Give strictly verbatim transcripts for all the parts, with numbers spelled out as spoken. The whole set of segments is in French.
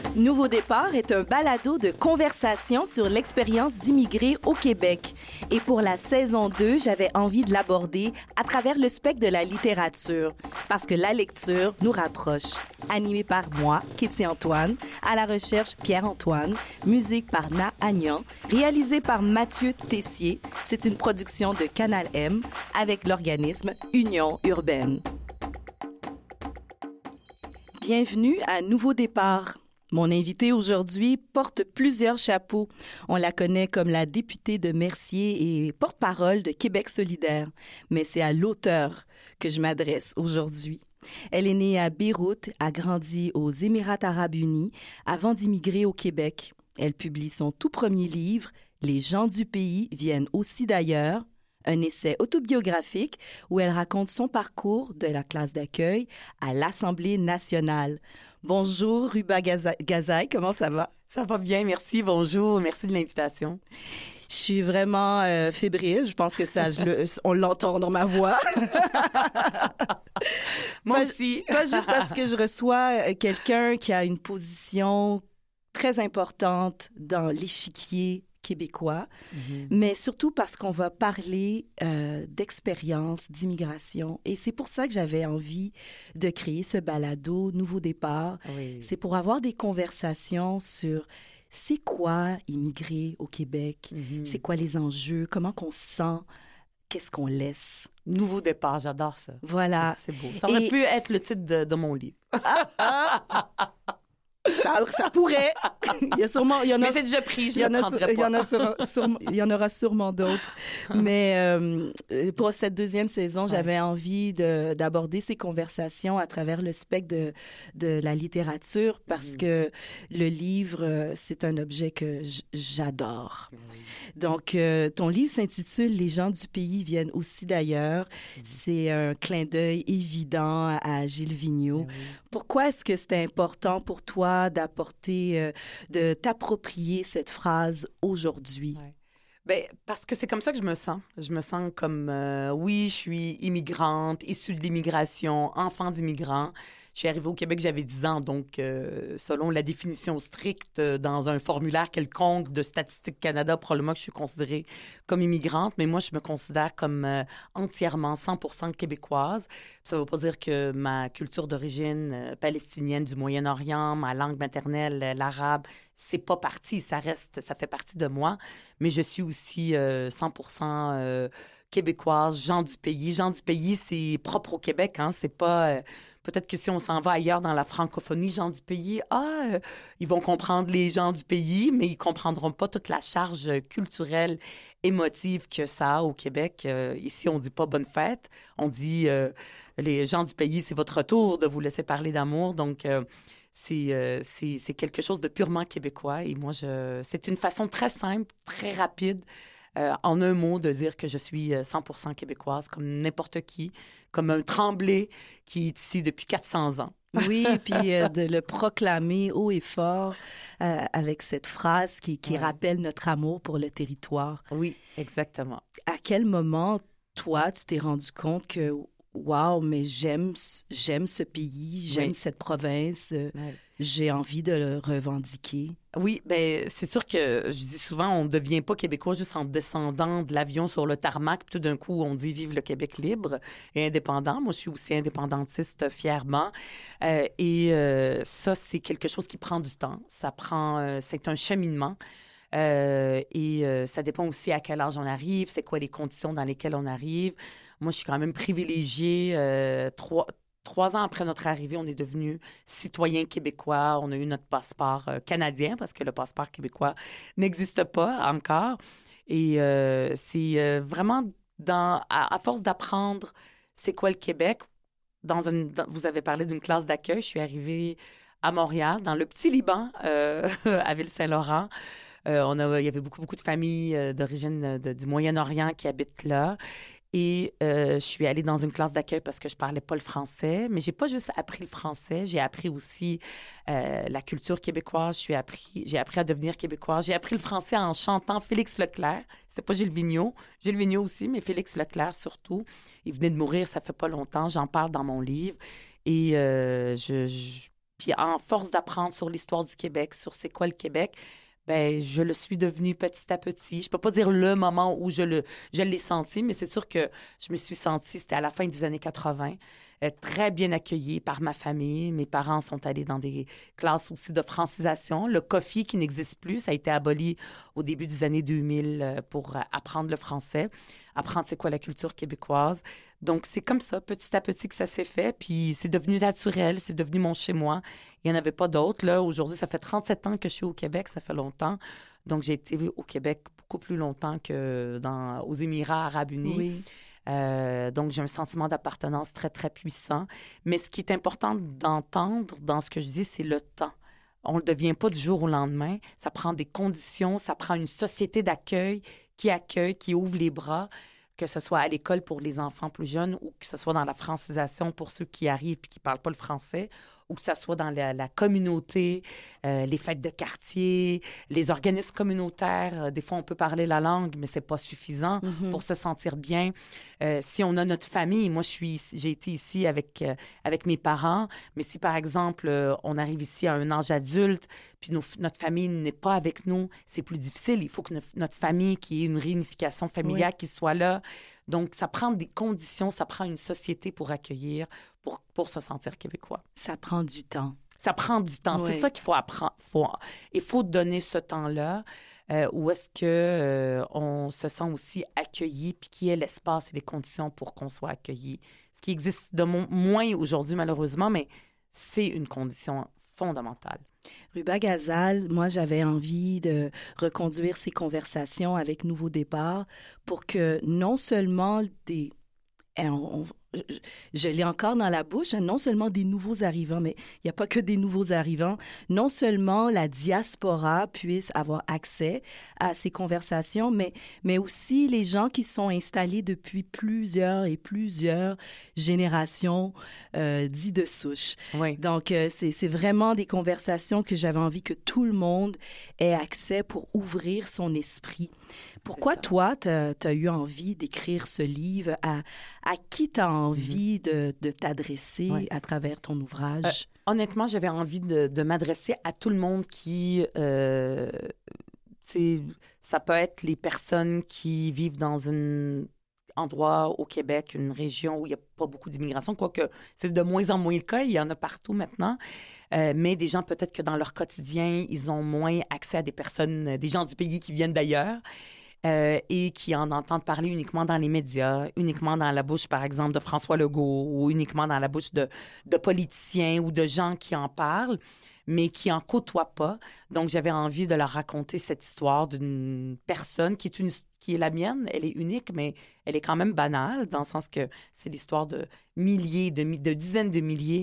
Nouveau départ est un balado de conversation sur l'expérience d'immigrer au Québec. Et pour la saison deux, j'avais envie de l'aborder à travers le spectre de la littérature, parce que la lecture nous rapproche. Animé par moi, Kitty Antoine, à la recherche Pierre-Antoine, musique par Na Agnan, réalisé par Mathieu Tessier. C'est une production de Canal M avec l'organisme Union urbaine. Bienvenue à Nouveau départ. Mon invitée aujourd'hui porte plusieurs chapeaux. On la connaît comme la députée de Mercier et porte-parole de Québec solidaire. Mais c'est à l'auteur que je m'adresse aujourd'hui. Elle est née à Beyrouth, a grandi aux Émirats arabes unis avant d'immigrer au Québec. Elle publie son tout premier livre, « Les gens du pays viennent aussi d'ailleurs », un essai autobiographique où elle raconte son parcours de la classe d'accueil à l'Assemblée nationale. Bonjour, Ruba Ghazaï, comment ça va? Ça va bien, merci. Bonjour, merci de l'invitation. Je suis vraiment euh, fébrile. Je pense que ça, je le, on l'entend dans ma voix. Moi pas, aussi. Pas juste parce que je reçois quelqu'un qui a une position très importante dans l'échiquier québécois, mm-hmm. mais surtout parce qu'on va parler euh, d'expérience, d'immigration. Et c'est pour ça que j'avais envie de créer ce balado Nouveau départ. Oui. C'est pour avoir des conversations sur c'est quoi immigrer au Québec, mm-hmm. c'est quoi les enjeux, comment qu'on se sent, qu'est-ce qu'on laisse. Nouveau départ, j'adore ça. Voilà. C'est, c'est beau. Ça aurait Et... pu être le titre de, de mon livre. Ah, ah. Ça, ça pourrait. Il y a sûrement, il y en a, mais c'est déjà pris, je ne le prendrai pas. Il y en a sur, sur, il y en aura sûrement d'autres. Mais euh, pour cette deuxième saison, ouais. j'avais envie de, d'aborder ces conversations à travers le spectre de, de la littérature parce mmh. que le livre, c'est un objet que j'adore. Mmh. Donc, euh, ton livre s'intitule « Les gens du pays viennent aussi d'ailleurs mmh. ». C'est un clin d'œil évident à Gilles Vigneault. Mmh. Pourquoi est-ce que c'était important pour toi d'apporter, euh, de t'approprier cette phrase aujourd'hui? Ouais. Bien, parce que c'est comme ça que je me sens. Je me sens comme, euh, oui, je suis immigrante, issue de l'immigration, enfant d'immigrants. Je suis arrivée au Québec, j'avais dix ans, donc euh, selon la définition stricte dans un formulaire quelconque de Statistique Canada, probablement que je suis considérée comme immigrante, mais moi, je me considère comme euh, entièrement cent pour cent québécoise. Ça ne veut pas dire que ma culture d'origine euh, palestinienne du Moyen-Orient, ma langue maternelle, euh, l'arabe, c'est pas parti, ça reste, ça fait partie de moi, mais je suis aussi euh, cent pour cent euh, québécoise, gens du pays. Gens du pays, c'est propre au Québec, hein, c'est pas... Euh, peut-être que si on s'en va ailleurs dans la francophonie, gens du pays, ah, euh, ils vont comprendre les gens du pays, mais ils comprendront pas toute la charge culturelle, émotive que ça a au Québec. Euh, ici, on dit pas bonne fête, on dit euh, les gens du pays, c'est votre tour de vous laisser parler d'amour, donc euh, c'est, euh, c'est, c'est quelque chose de purement québécois. Et moi, je, c'est une façon très simple, très rapide, Euh, en un mot, de dire que je suis cent pour cent québécoise, comme n'importe qui, comme un Tremblay qui est ici depuis quatre cents ans. Oui, puis euh, de le proclamer haut et fort euh, avec cette phrase qui, qui ouais. rappelle notre amour pour le territoire. Oui, exactement. À quel moment, toi, tu t'es rendu compte que, wow, mais j'aime, j'aime ce pays, j'aime oui. cette province, euh, oui. j'ai envie de le revendiquer? Oui, bien, c'est sûr que je dis souvent, on ne devient pas québécois juste en descendant de l'avion sur le tarmac, puis tout d'un coup, on dit « Vive le Québec libre et indépendant ». Moi, je suis aussi indépendantiste fièrement. Euh, et euh, ça, c'est quelque chose qui prend du temps. Ça prend, euh, c'est un cheminement. Euh, et euh, ça dépend aussi à quel âge on arrive, c'est quoi les conditions dans lesquelles on arrive. Moi, je suis quand même privilégiée. Euh, trois... Trois ans après notre arrivée, on est devenus citoyens québécois. On a eu notre passeport euh, canadien parce que le passeport québécois n'existe pas encore. Et euh, c'est euh, vraiment, dans, à, à force d'apprendre c'est quoi le Québec, dans une, dans, vous avez parlé d'une classe d'accueil. Je suis arrivée à Montréal, dans le petit Liban, euh, à Ville-Saint-Laurent. Euh, on a, il y avait beaucoup, beaucoup de familles euh, d'origine de, du Moyen-Orient qui habitent là. Et euh, je suis allée dans une classe d'accueil parce que je parlais pas le français, mais j'ai pas juste appris le français, j'ai appris aussi euh, la culture québécoise, je suis appris, j'ai appris à devenir québécoise, j'ai appris le français en chantant Félix Leclerc, c'était pas Gilles Vigneault, Gilles Vigneault aussi, mais Félix Leclerc surtout. Il venait de mourir, ça fait pas longtemps, j'en parle dans mon livre et euh, je, je Puis en force d'apprendre sur l'histoire du Québec, sur c'est quoi le Québec, ben je le suis devenu petit à petit. Je peux pas dire le moment où je le je l'ai senti, mais c'est sûr que je me suis sentie, c'était à la fin des années quatre-vingt, euh, très bien accueillie par ma famille. Mes parents sont allés dans des classes aussi de francisation. Le COFI, qui n'existe plus, ça a été aboli au début des années deux mille euh, pour euh, apprendre le français, apprendre c'est quoi la culture québécoise. Donc, c'est comme ça, petit à petit, que ça s'est fait. Puis, c'est devenu naturel, c'est devenu mon chez-moi. Il n'y en avait pas d'autres. Là, aujourd'hui, ça fait trente-sept ans que je suis au Québec, ça fait longtemps. Donc, j'ai été au Québec beaucoup plus longtemps que dans, aux Émirats arabes unis. Oui. Euh, donc, j'ai un sentiment d'appartenance très, très puissant. Mais ce qui est important d'entendre dans ce que je dis, c'est le temps. On ne le devient pas du jour au lendemain. Ça prend des conditions, ça prend une société d'accueil qui accueille, qui ouvre les bras, que ce soit à l'école pour les enfants plus jeunes ou que ce soit dans la francisation pour ceux qui arrivent et qui ne parlent pas le français, ou que ce soit dans la, la communauté, euh, les fêtes de quartier, les organismes communautaires. Euh, des fois, on peut parler la langue, mais ce n'est pas suffisant mm-hmm. pour se sentir bien. Euh, si on a notre famille, moi, je suis, j'ai été ici avec, euh, avec mes parents, mais si, par exemple, euh, on arrive ici à un âge adulte, puis nos, notre famille n'est pas avec nous, c'est plus difficile. Il faut que no- notre famille, qui ait une réunification familiale, oui. qui soit là. Donc, ça prend des conditions, ça prend une société pour accueillir, pour, pour se sentir québécois. Ça prend du temps. Ça prend du temps. Oui. C'est ça qu'il faut apprendre. Faut, il faut donner ce temps-là euh, où est-ce qu'on euh, on se sent aussi accueilli puis qu'il y ait l'espace et les conditions pour qu'on soit accueilli. Ce qui existe de mo- moins aujourd'hui, malheureusement, mais c'est une condition fondamentale. Ruba Gazal, moi, j'avais envie de reconduire ces conversations avec Nouveau Départ pour que non seulement des... On, on, je, je l'ai encore dans la bouche, non seulement des nouveaux arrivants, mais il n'y a pas que des nouveaux arrivants, non seulement la diaspora puisse avoir accès à ces conversations, mais, mais aussi les gens qui sont installés depuis plusieurs et plusieurs générations euh, dites de souche. Oui. Donc, euh, c'est, c'est vraiment des conversations que j'avais envie que tout le monde ait accès pour ouvrir son esprit. Pourquoi toi, tu as eu envie d'écrire ce livre? À, à qui tu as envie mm-hmm. de, de t'adresser ouais. à travers ton ouvrage? Euh, honnêtement, j'avais envie de, de m'adresser à tout le monde qui... Euh, ça peut être les personnes qui vivent dans un endroit au Québec, une région où il n'y a pas beaucoup d'immigration, quoique c'est de moins en moins le cas, il y en a partout maintenant. Euh, mais des gens, peut-être que dans leur quotidien, ils ont moins accès à des personnes, des gens du pays qui viennent d'ailleurs. Euh, et qui en entendent parler uniquement dans les médias, uniquement dans la bouche, par exemple, de François Legault ou uniquement dans la bouche de, de politiciens ou de gens qui en parlent, mais qui n'en côtoient pas. Donc, j'avais envie de leur raconter cette histoire d'une personne qui est, une, qui est la mienne. Elle est unique, mais elle est quand même banale, dans le sens que c'est l'histoire de milliers, de, de dizaines de milliers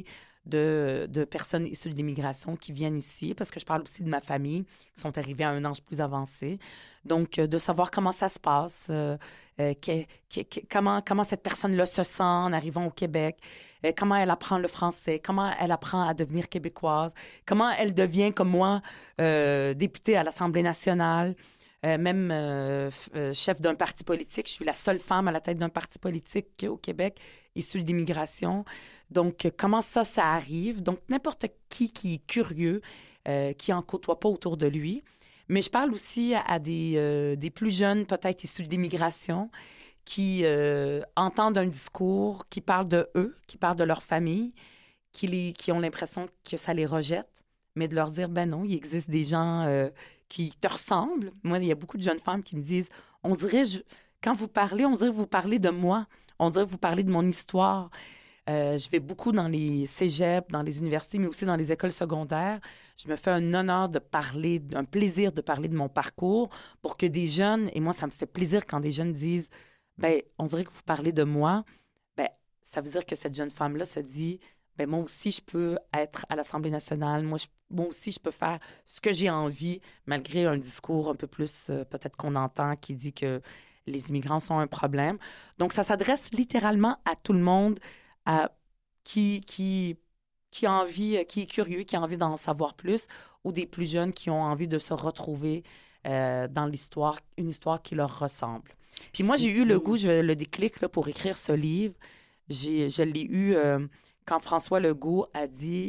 De, de personnes issues de l'immigration qui viennent ici, parce que je parle aussi de ma famille, qui sont arrivées à un âge plus avancé. Donc, euh, de savoir comment ça se passe, euh, euh, que, que, que, comment, comment cette personne-là se sent en arrivant au Québec, euh, comment elle apprend le français, comment elle apprend à devenir québécoise, comment elle devient, comme moi, euh, députée à l'Assemblée nationale, euh, même euh, euh, chef d'un parti politique. Je suis la seule femme à la tête d'un parti politique au Québec issue de l'immigration. Donc, comment ça, ça arrive? Donc, n'importe qui qui est curieux, euh, qui n'en côtoie pas autour de lui. Mais je parle aussi à, à des, euh, des plus jeunes, peut-être issus de l'immigration, qui euh, entendent un discours, qui parlent de eux, qui parlent de leur famille, qui, les, qui ont l'impression que ça les rejette, mais de leur dire, ben non, il existe des gens euh, qui te ressemblent. Moi, il y a beaucoup de jeunes femmes qui me disent, on dirait, je, quand vous parlez, on dirait que vous parlez de moi, on dirait que vous parlez de mon histoire. Euh, je vais beaucoup dans les cégeps, dans les universités, mais aussi dans les écoles secondaires. Je me fais un honneur de parler, un plaisir de parler de mon parcours pour que des jeunes, et moi, ça me fait plaisir quand des jeunes disent, ben, on dirait que vous parlez de moi. Ben, ça veut dire que cette jeune femme-là se dit, ben, moi aussi, je peux être à l'Assemblée nationale. Moi, je, moi aussi, je peux faire ce que j'ai envie, malgré un discours un peu plus, euh, peut-être qu'on entend, qui dit que les immigrants sont un problème. Donc, ça s'adresse littéralement à tout le monde, à qui, qui, qui a envie, qui est curieux, qui a envie d'en savoir plus, ou des plus jeunes qui ont envie de se retrouver euh, dans l'histoire, une histoire qui leur ressemble. Puis moi, j'ai eu le goût, je, le déclic là, pour écrire ce livre. J'ai, je l'ai eu euh, quand François Legault a dit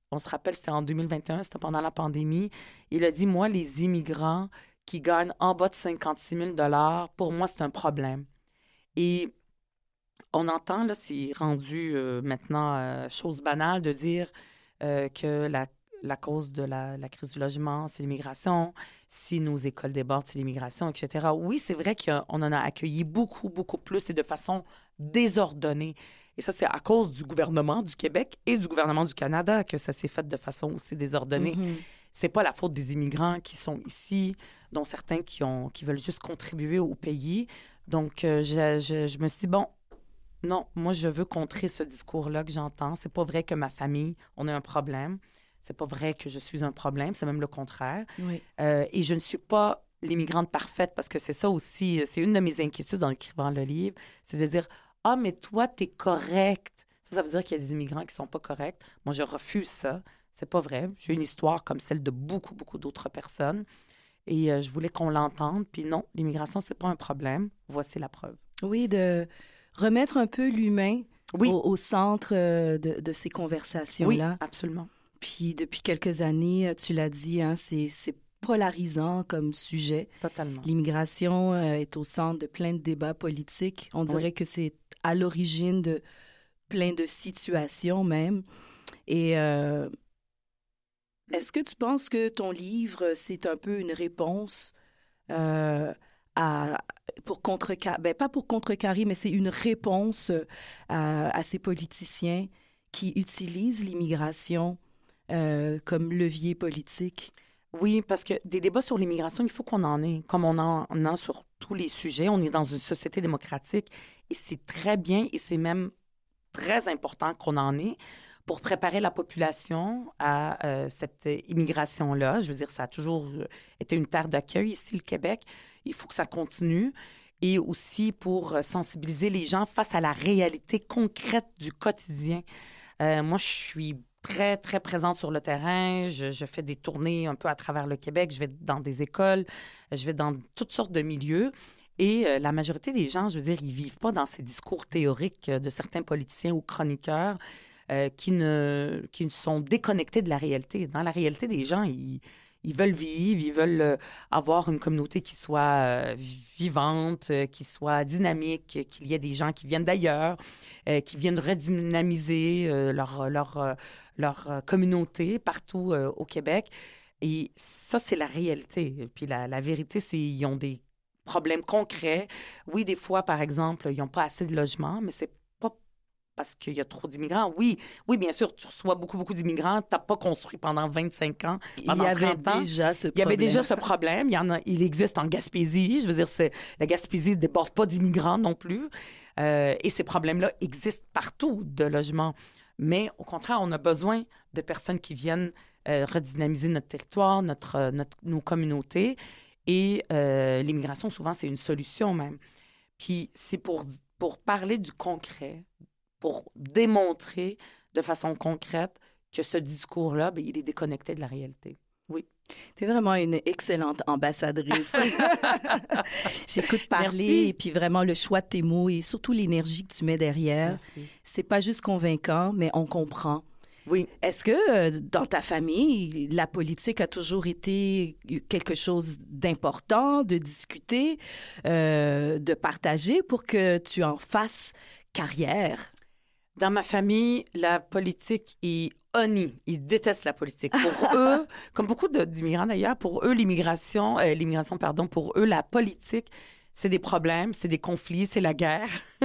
on se rappelle, c'était en deux mille vingt et un, c'était pendant la pandémie. Il a dit, moi, les immigrants qui gagnent en bas de cinquante-six mille dollars, pour moi, c'est un problème. Et on entend, là, c'est rendu euh, maintenant euh, chose banale de dire euh, que la, la cause de la, la crise du logement, c'est l'immigration, si nos écoles débordent, c'est l'immigration, et cetera. Oui, c'est vrai qu'on en a accueilli beaucoup, beaucoup plus et de façon désordonnée. Et ça, c'est à cause du gouvernement du Québec et du gouvernement du Canada que ça s'est fait de façon aussi désordonnée. Mm-hmm. C'est pas la faute des immigrants qui sont ici, dont certains qui, ont, qui veulent juste contribuer au pays. Donc, euh, je, je, je me suis dit, bon, non, moi, je veux contrer ce discours-là que j'entends. C'est pas vrai que ma famille, on a un problème. C'est pas vrai que je suis un problème. C'est même le contraire. Oui. Euh, et je ne suis pas l'immigrante parfaite parce que c'est ça aussi, c'est une de mes inquiétudes en écrivant le livre, c'est de dire, ah, mais toi, t'es correct. Ça, ça veut dire qu'il y a des immigrants qui sont pas corrects. Moi, je refuse ça. C'est pas vrai. J'ai une histoire comme celle de beaucoup, beaucoup d'autres personnes. Et euh, je voulais qu'on l'entende. Puis non, l'immigration, c'est pas un problème. Voici la preuve. Oui, de remettre un peu l'humain oui. au, au centre euh, de, de ces conversations-là. Oui, absolument. Puis depuis quelques années, tu l'as dit, hein, c'est, c'est polarisant comme sujet. Totalement. L'immigration euh, est au centre de plein de débats politiques. On dirait oui. que c'est à l'origine de plein de situations même. Et euh, est-ce que tu penses que ton livre, c'est un peu une réponse euh, à, pour contrecarrer, ben pas pour contrecarrer, mais c'est une réponse à, à ces politiciens qui utilisent l'immigration euh, comme levier politique? Oui, parce que des débats sur l'immigration, il faut qu'on en ait, comme on en a sur tous les sujets. On est dans une société démocratique et c'est très bien et c'est même très important qu'on en ait pour préparer la population à euh, cette immigration-là. Je veux dire, ça a toujours été une terre d'accueil ici, le Québec. Il faut que ça continue. Et aussi pour sensibiliser les gens face à la réalité concrète du quotidien. Euh, moi, je suis très, très présente sur le terrain. Je, je fais des tournées un peu à travers le Québec. Je vais dans des écoles. Je vais dans toutes sortes de milieux. Et euh, la majorité des gens, je veux dire, ils vivent pas dans ces discours théoriques de certains politiciens ou chroniqueurs euh, qui, ne, qui sont déconnectés de la réalité. Dans la réalité des gens, ils, ils veulent vivre, ils veulent euh, avoir une communauté qui soit euh, vivante, euh, qui soit dynamique, qu'il y ait des gens qui viennent d'ailleurs, euh, qui viennent redynamiser euh, leur, leur, euh, leur euh, communauté partout euh, au Québec. Et ça, c'est la réalité. Puis la, la vérité, c'est qu'ils ont des problèmes concrets. Oui, des fois, par exemple, ils n'ont pas assez de logements, mais c'est pas parce qu'il y a trop d'immigrants. Oui, oui, bien sûr, tu reçois beaucoup, beaucoup d'immigrants. Tu n'as pas construit pendant vingt-cinq ans, pendant il y avait trente ans. Déjà ce il y problème. avait déjà ce problème. Il y en a, il existe en Gaspésie. Je veux dire, c'est, la Gaspésie ne déborde pas d'immigrants non plus. Euh, et ces problèmes-là existent partout de logements. Mais au contraire, on a besoin de personnes qui viennent euh, redynamiser notre territoire, notre, notre, nos communautés. Et euh, l'immigration, souvent, c'est une solution même. Puis c'est pour, pour parler du concret, pour démontrer de façon concrète que ce discours-là, bien, il est déconnecté de la réalité. Oui. Tu es vraiment une excellente ambassadrice. J'écoute parler Merci. Et puis vraiment le choix de tes mots et surtout l'énergie que tu mets derrière. Merci. C'est pas juste convaincant, mais on comprend. Oui. Est-ce que euh, dans ta famille, la politique a toujours été quelque chose d'important, de discuter, euh, de partager pour que tu en fasses carrière? Dans ma famille, la politique est honnie. Ils détestent la politique. Pour eux, comme beaucoup de, d'immigrants d'ailleurs, pour eux, l'immigration, euh, l'immigration, pardon, pour eux, la politique, c'est des problèmes, c'est des conflits, c'est la guerre.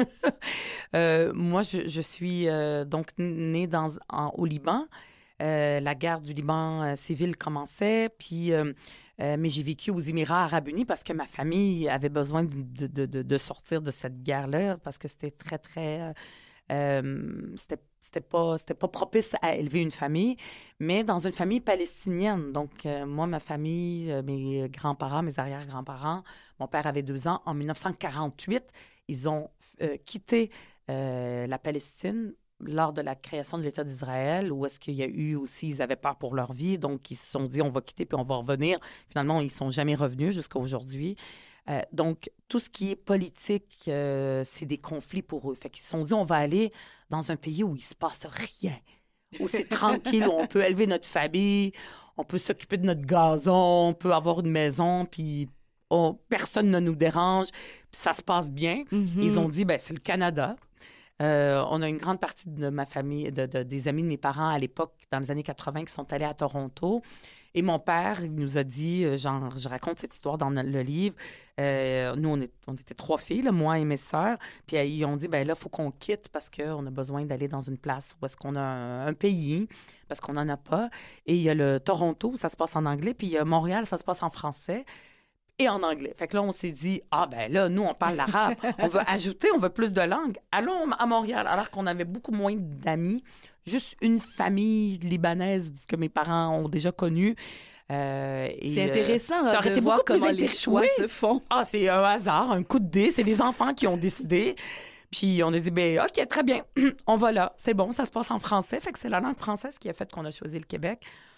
euh, moi, je, je suis euh, donc née dans, en, au Liban. Euh, la guerre du Liban euh, civil commençait, puis, euh, euh, mais j'ai vécu aux Émirats arabes unis parce que ma famille avait besoin de, de, de, de sortir de cette guerre-là parce que c'était très, très... Euh, euh, c'était, c'était pas, c'était pas propice à élever une famille, mais dans une famille palestinienne. Donc, euh, moi, ma famille, euh, mes grands-parents, mes arrière-grands-parents, mon père avait deux ans. En dix-neuf cent quarante-huit, ils ont euh, quitté euh, la Palestine lors de la création de l'État d'Israël, où est-ce qu'il y a eu aussi, ils avaient peur pour leur vie, donc ils se sont dit, on va quitter puis on va revenir. Finalement, ils ne sont jamais revenus jusqu'à aujourd'hui. Euh, donc, tout ce qui est politique, euh, c'est des conflits pour eux. Fait qu'ils se sont dit, on va aller dans un pays où il ne se passe rien, où c'est tranquille, où on peut élever notre famille, on peut s'occuper de notre gazon, on peut avoir une maison, puis on- personne ne nous dérange, puis ça se passe bien. Mhm. Ils ont dit, ben c'est le Canada. Euh, on a une grande partie de ma famille, de, de- des amis de mes parents à l'époque, dans les années quatre-vingt, qui sont allés à Toronto. Et mon père, il nous a dit, euh, genre, je raconte cette histoire dans le livre. Euh, nous, on, est, on était trois filles, là, moi et mes sœurs. Puis euh, ils ont dit, ben là, il faut qu'on quitte parce qu'on a besoin d'aller dans une place où est-ce qu'on a un, un pays, parce qu'on n'en a pas. Et il y a le Toronto, ça se passe en anglais. Puis il y a Montréal, ça se passe en français et en anglais. Fait que là, on s'est dit, ah ben là, nous, on parle l'arabe. On veut ajouter, on veut plus de langues. Allons à Montréal, alors qu'on avait beaucoup moins d'amis. Juste une famille libanaise que mes parents ont déjà connue. Euh, et, C'est intéressant euh, ça hein, aurait de été voir beaucoup plus comment les intéressant. choix Oui. se font. Ah, c'est un hasard, un coup de dé. C'est les enfants qui ont décidé. Puis on a dit, ben OK, très bien, on va là. C'est bon, ça se passe en français. Fait que c'est la langue française qui a fait qu'on a choisi le Québec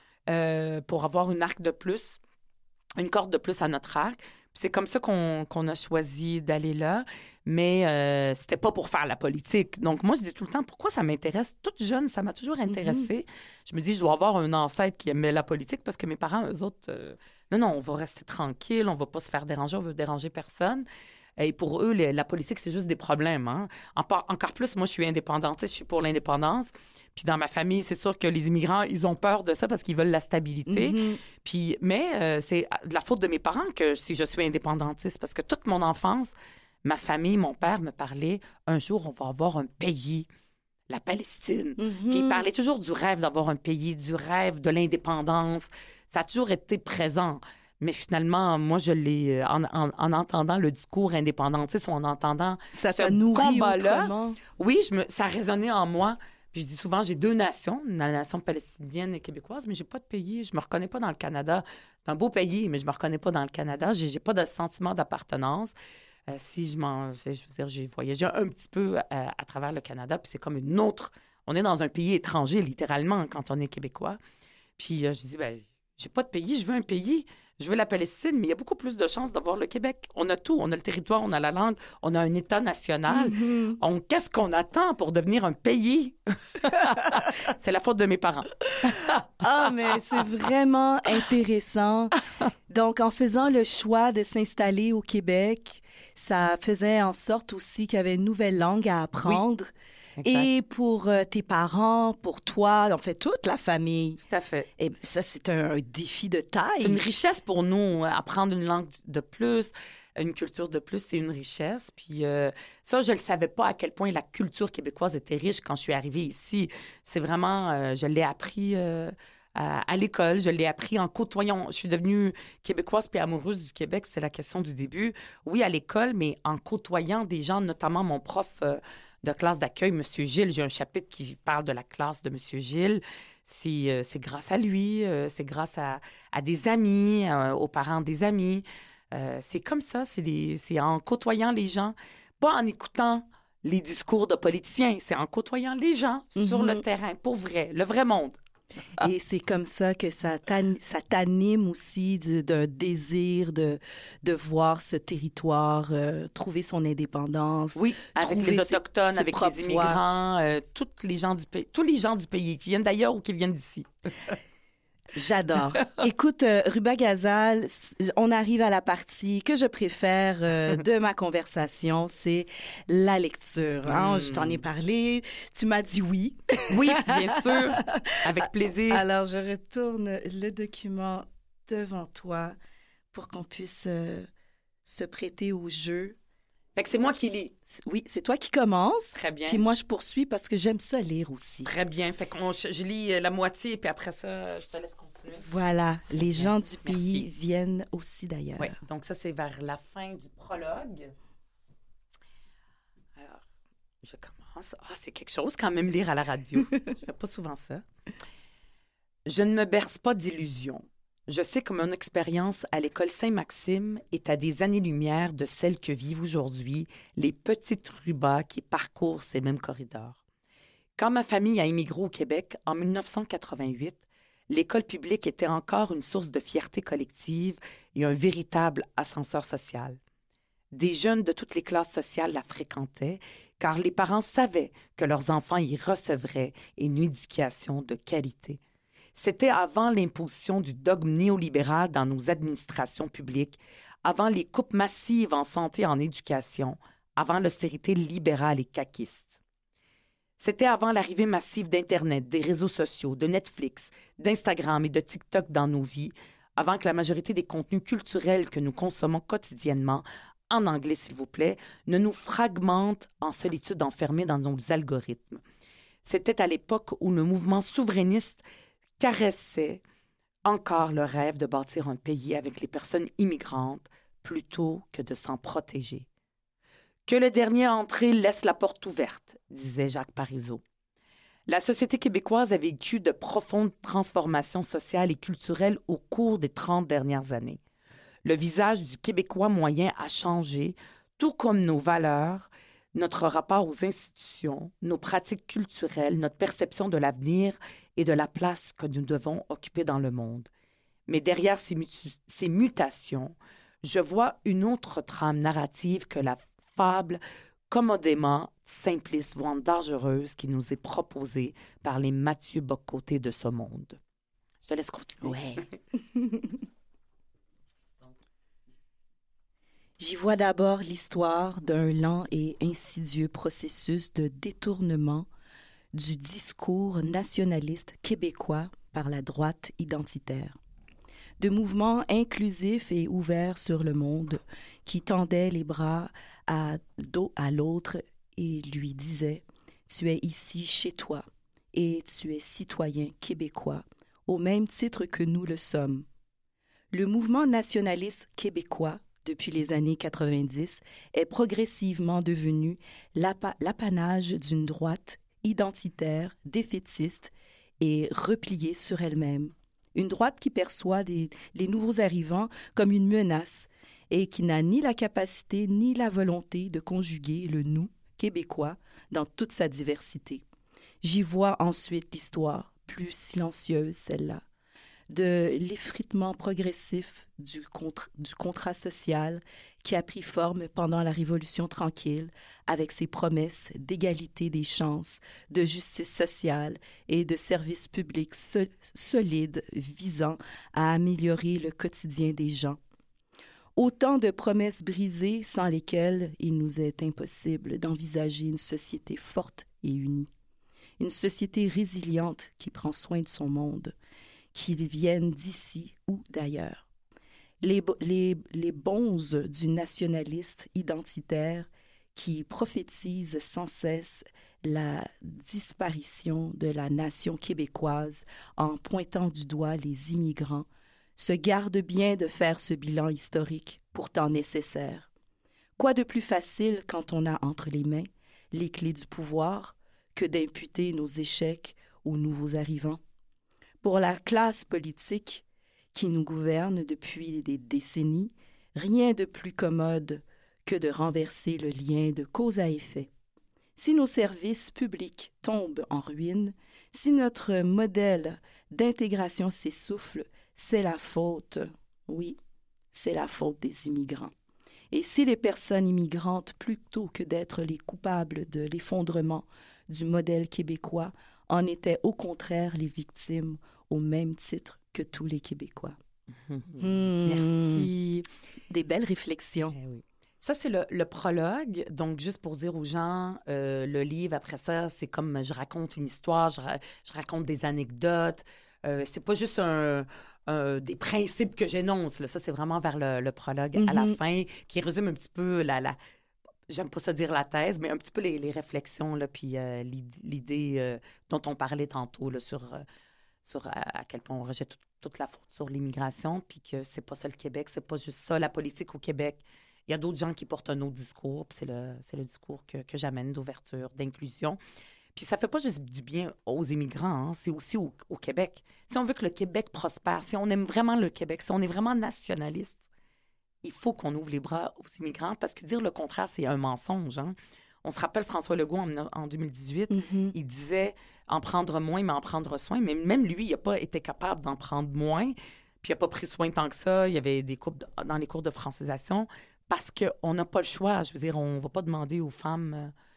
euh, pour avoir une arc de plus, une corde de plus à notre arc. Puis c'est comme ça qu'on qu'on a choisi d'aller là. Mais euh, c'était pas pour faire la politique. Donc moi, je dis tout le temps, pourquoi ça m'intéresse? Toute jeune, ça m'a toujours intéressée. Mm-hmm. Je me dis, je dois avoir un ancêtre qui aimait la politique parce que mes parents, eux autres, euh, non, non, on va rester tranquille, on va pas se faire déranger, on veut déranger personne. Et pour eux, les, la politique, c'est juste des problèmes. Hein? Encore, encore plus, moi, je suis indépendantiste, je suis pour l'indépendance. Puis dans ma famille, c'est sûr que les immigrants, ils ont peur de ça parce qu'ils veulent la stabilité. Mm-hmm. Puis, mais euh, c'est de la faute de mes parents que si je suis indépendantiste, parce que toute mon enfance, ma famille, mon père me parlait, un jour, on va avoir un pays, la Palestine. Mm-hmm. Puis il parlait toujours du rêve d'avoir un pays, du rêve de l'indépendance. Ça a toujours été présent. Mais finalement, moi, je l'ai, en, en, en entendant le discours indépendantiste ou en entendant ça ce t'a nourri combat-là, autrement. Oui, je me, ça résonnait en moi. Puis je dis souvent, j'ai deux nations, la nation palestinienne et québécoise, mais j'ai pas de pays. Je me reconnais pas dans le Canada. C'est un beau pays, mais je me reconnais pas dans le Canada. J'ai, j'ai pas de sentiment d'appartenance. Euh, si je m'en... Je veux dire, j'ai voyagé un petit peu à, à travers le Canada, puis c'est comme une autre... On est dans un pays étranger, littéralement, quand on est québécois. Puis euh, je dis, ben j'ai pas de pays, je veux un pays. Je veux la Palestine, mais il y a beaucoup plus de chances d'avoir le Québec. On a tout. On a le territoire, on a la langue, on a un État national. Mm-hmm. On, qu'est-ce qu'on attend pour devenir un pays? C'est la faute de mes parents. Ah, mais c'est vraiment intéressant. Donc, en faisant le choix de s'installer au Québec, ça faisait en sorte aussi qu'il y avait une nouvelle langue à apprendre. Oui. Exact. Et pour euh, tes parents, pour toi, en fait, toute la famille. Tout à fait. Et ça, c'est un, un défi de taille. C'est une richesse pour nous. Apprendre une langue de plus, une culture de plus, c'est une richesse. Puis euh, ça, je ne le savais pas à quel point la culture québécoise était riche quand je suis arrivée ici. C'est vraiment... Euh, je l'ai appris... Euh, À, à l'école, je l'ai appris en côtoyant. Je suis devenue québécoise puis amoureuse du Québec, c'est la question du début. Oui, à l'école, mais en côtoyant des gens, notamment mon prof euh, de classe d'accueil, M. Gilles. J'ai un chapitre qui parle de la classe de M. Gilles. C'est, euh, c'est grâce à lui, euh, c'est grâce à, à des amis, euh, aux parents des amis. Euh, c'est comme ça, c'est, les, c'est en côtoyant les gens, pas en écoutant les discours de politiciens, c'est en côtoyant les gens mm-hmm. sur le terrain, pour vrai, le vrai monde. Ah. Et c'est comme ça que ça, t'an- ça t'anime aussi de, d'un désir de, de voir ce territoire euh, trouver son indépendance. Oui, avec les Autochtones, ses, ses avec les immigrants, euh, toutes les gens du pays, tous les gens du pays qui viennent d'ailleurs ou qui viennent d'ici. J'adore. Écoute, euh, Ruba Ghazal, on arrive à la partie que je préfère euh, de ma conversation, c'est la lecture. Hein? Mm. Je t'en ai parlé, tu m'as dit oui. Oui, bien sûr, avec plaisir. Alors, je retourne le document devant toi pour qu'on puisse euh, se prêter au jeu. Fait que c'est moi qui lis. Oui, c'est toi qui commences. Très bien. Puis moi, je poursuis parce que j'aime ça lire aussi. Très bien. Fait que je, je lis la moitié, puis après ça, je te laisse continuer. Voilà. Les bien. gens du Merci. pays viennent aussi, d'ailleurs. Oui. Donc ça, c'est vers la fin du prologue. Alors, je commence. Ah, c'est quelque chose quand même lire à la radio. Je fais pas souvent ça. Je ne me berce pas d'illusions. Je sais que mon expérience à l'école Saint-Maxime est à des années-lumière de celle que vivent aujourd'hui les petites rubas qui parcourent ces mêmes corridors. Quand ma famille a émigré au Québec en dix-neuf cent quatre-vingt-huit, l'école publique était encore une source de fierté collective et un véritable ascenseur social. Des jeunes de toutes les classes sociales la fréquentaient, car les parents savaient que leurs enfants y recevraient une éducation de qualité. C'était avant l'imposition du dogme néolibéral dans nos administrations publiques, avant les coupes massives en santé et en éducation, avant l'austérité libérale et caquiste. C'était avant l'arrivée massive d'Internet, des réseaux sociaux, de Netflix, d'Instagram et de TikTok dans nos vies, avant que la majorité des contenus culturels que nous consommons quotidiennement, en anglais s'il vous plaît, ne nous fragmentent en solitude enfermée dans nos algorithmes. C'était à l'époque où le mouvement souverainiste caressait encore le rêve de bâtir un pays avec les personnes immigrantes plutôt que de s'en protéger. Que le dernier entré laisse la porte ouverte, disait Jacques Parizeau. La société québécoise a vécu de profondes transformations sociales et culturelles au cours des trente dernières années. Le visage du Québécois moyen a changé, tout comme nos valeurs, notre rapport aux institutions, nos pratiques culturelles, notre perception de l'avenir et de la place que nous devons occuper dans le monde. Mais derrière ces, mutu- ces mutations, je vois une autre trame narrative que la fable commodément simpliste, voire dangereuse, qui nous est proposée par les Mathieu Bock-Côté de ce monde. Je te laisse continuer. Ouais. J'y vois d'abord l'histoire d'un lent et insidieux processus de détournement du discours nationaliste québécois par la droite identitaire. De mouvements inclusifs et ouverts sur le monde qui tendaient les bras à dos à l'autre et lui disaient « Tu es ici chez toi et tu es citoyen québécois au même titre que nous le sommes. » Le mouvement nationaliste québécois, depuis les années quatre-vingt-dix, est progressivement devenu l'apa- l'apanage d'une droite identitaire, défaitiste et repliée sur elle-même. Une droite qui perçoit les, les nouveaux arrivants comme une menace et qui n'a ni la capacité ni la volonté de conjuguer le « nous » québécois dans toute sa diversité. J'y vois ensuite l'histoire, plus silencieuse celle-là, de l'effritement progressif du, contre, du contrat social qui a pris forme pendant la Révolution tranquille avec ses promesses d'égalité des chances, de justice sociale et de services publics sol- solides visant à améliorer le quotidien des gens. Autant de promesses brisées sans lesquelles il nous est impossible d'envisager une société forte et unie, une société résiliente qui prend soin de son monde, qu'ils viennent d'ici ou d'ailleurs. Les, les, les bonzes du nationaliste identitaire qui prophétisent sans cesse la disparition de la nation québécoise en pointant du doigt les immigrants se gardent bien de faire ce bilan historique, pourtant nécessaire. Quoi de plus facile quand on a entre les mains les clés du pouvoir que d'imputer nos échecs aux nouveaux arrivants? Pour la classe politique qui nous gouverne depuis des décennies, rien de plus commode que de renverser le lien de cause à effet. Si nos services publics tombent en ruine, si notre modèle d'intégration s'essouffle, c'est la faute, oui, c'est la faute des immigrants. Et si les personnes immigrantes, plutôt que d'être les coupables de l'effondrement du modèle québécois, en étaient au contraire les victimes au même titre que tous les Québécois. Mmh. Mmh. Merci. Des belles réflexions. Eh oui. Ça, c'est le, le prologue. Donc, juste pour dire aux gens, euh, le livre, après ça, c'est comme je raconte une histoire, je, ra- je raconte des anecdotes. Euh, c'est pas juste un, un- des principes que j'énonce. Là. Ça, c'est vraiment vers le, le prologue Mm-hmm. à la fin, qui résume un petit peu la... la j'aime pas ça dire la thèse, mais un petit peu les, les réflexions, là, puis euh, l'id- l'idée euh, dont on parlait tantôt là, sur... Euh, sur à, à quel point on rejette tout, toute la faute sur l'immigration, puis que c'est pas ça le Québec, c'est pas juste ça la politique au Québec. Il y a d'autres gens qui portent un autre discours, puis c'est le, c'est le discours que, que j'amène d'ouverture, d'inclusion. Puis ça fait pas juste du bien aux immigrants, hein, c'est aussi au, au Québec. Si on veut que le Québec prospère, si on aime vraiment le Québec, si on est vraiment nationaliste, il faut qu'on ouvre les bras aux immigrants, parce que dire le contraire, c'est un mensonge, hein. On se rappelle François Legault en, en deux mille dix-huit, Mm-hmm. il disait en prendre moins, mais en prendre soin. Mais même lui, il n'a pas été capable d'en prendre moins. Puis il n'a pas pris soin tant que ça. Il y avait des cours de, dans les cours de francisation parce qu'on n'a pas le choix. Je veux dire, on ne va pas demander aux femmes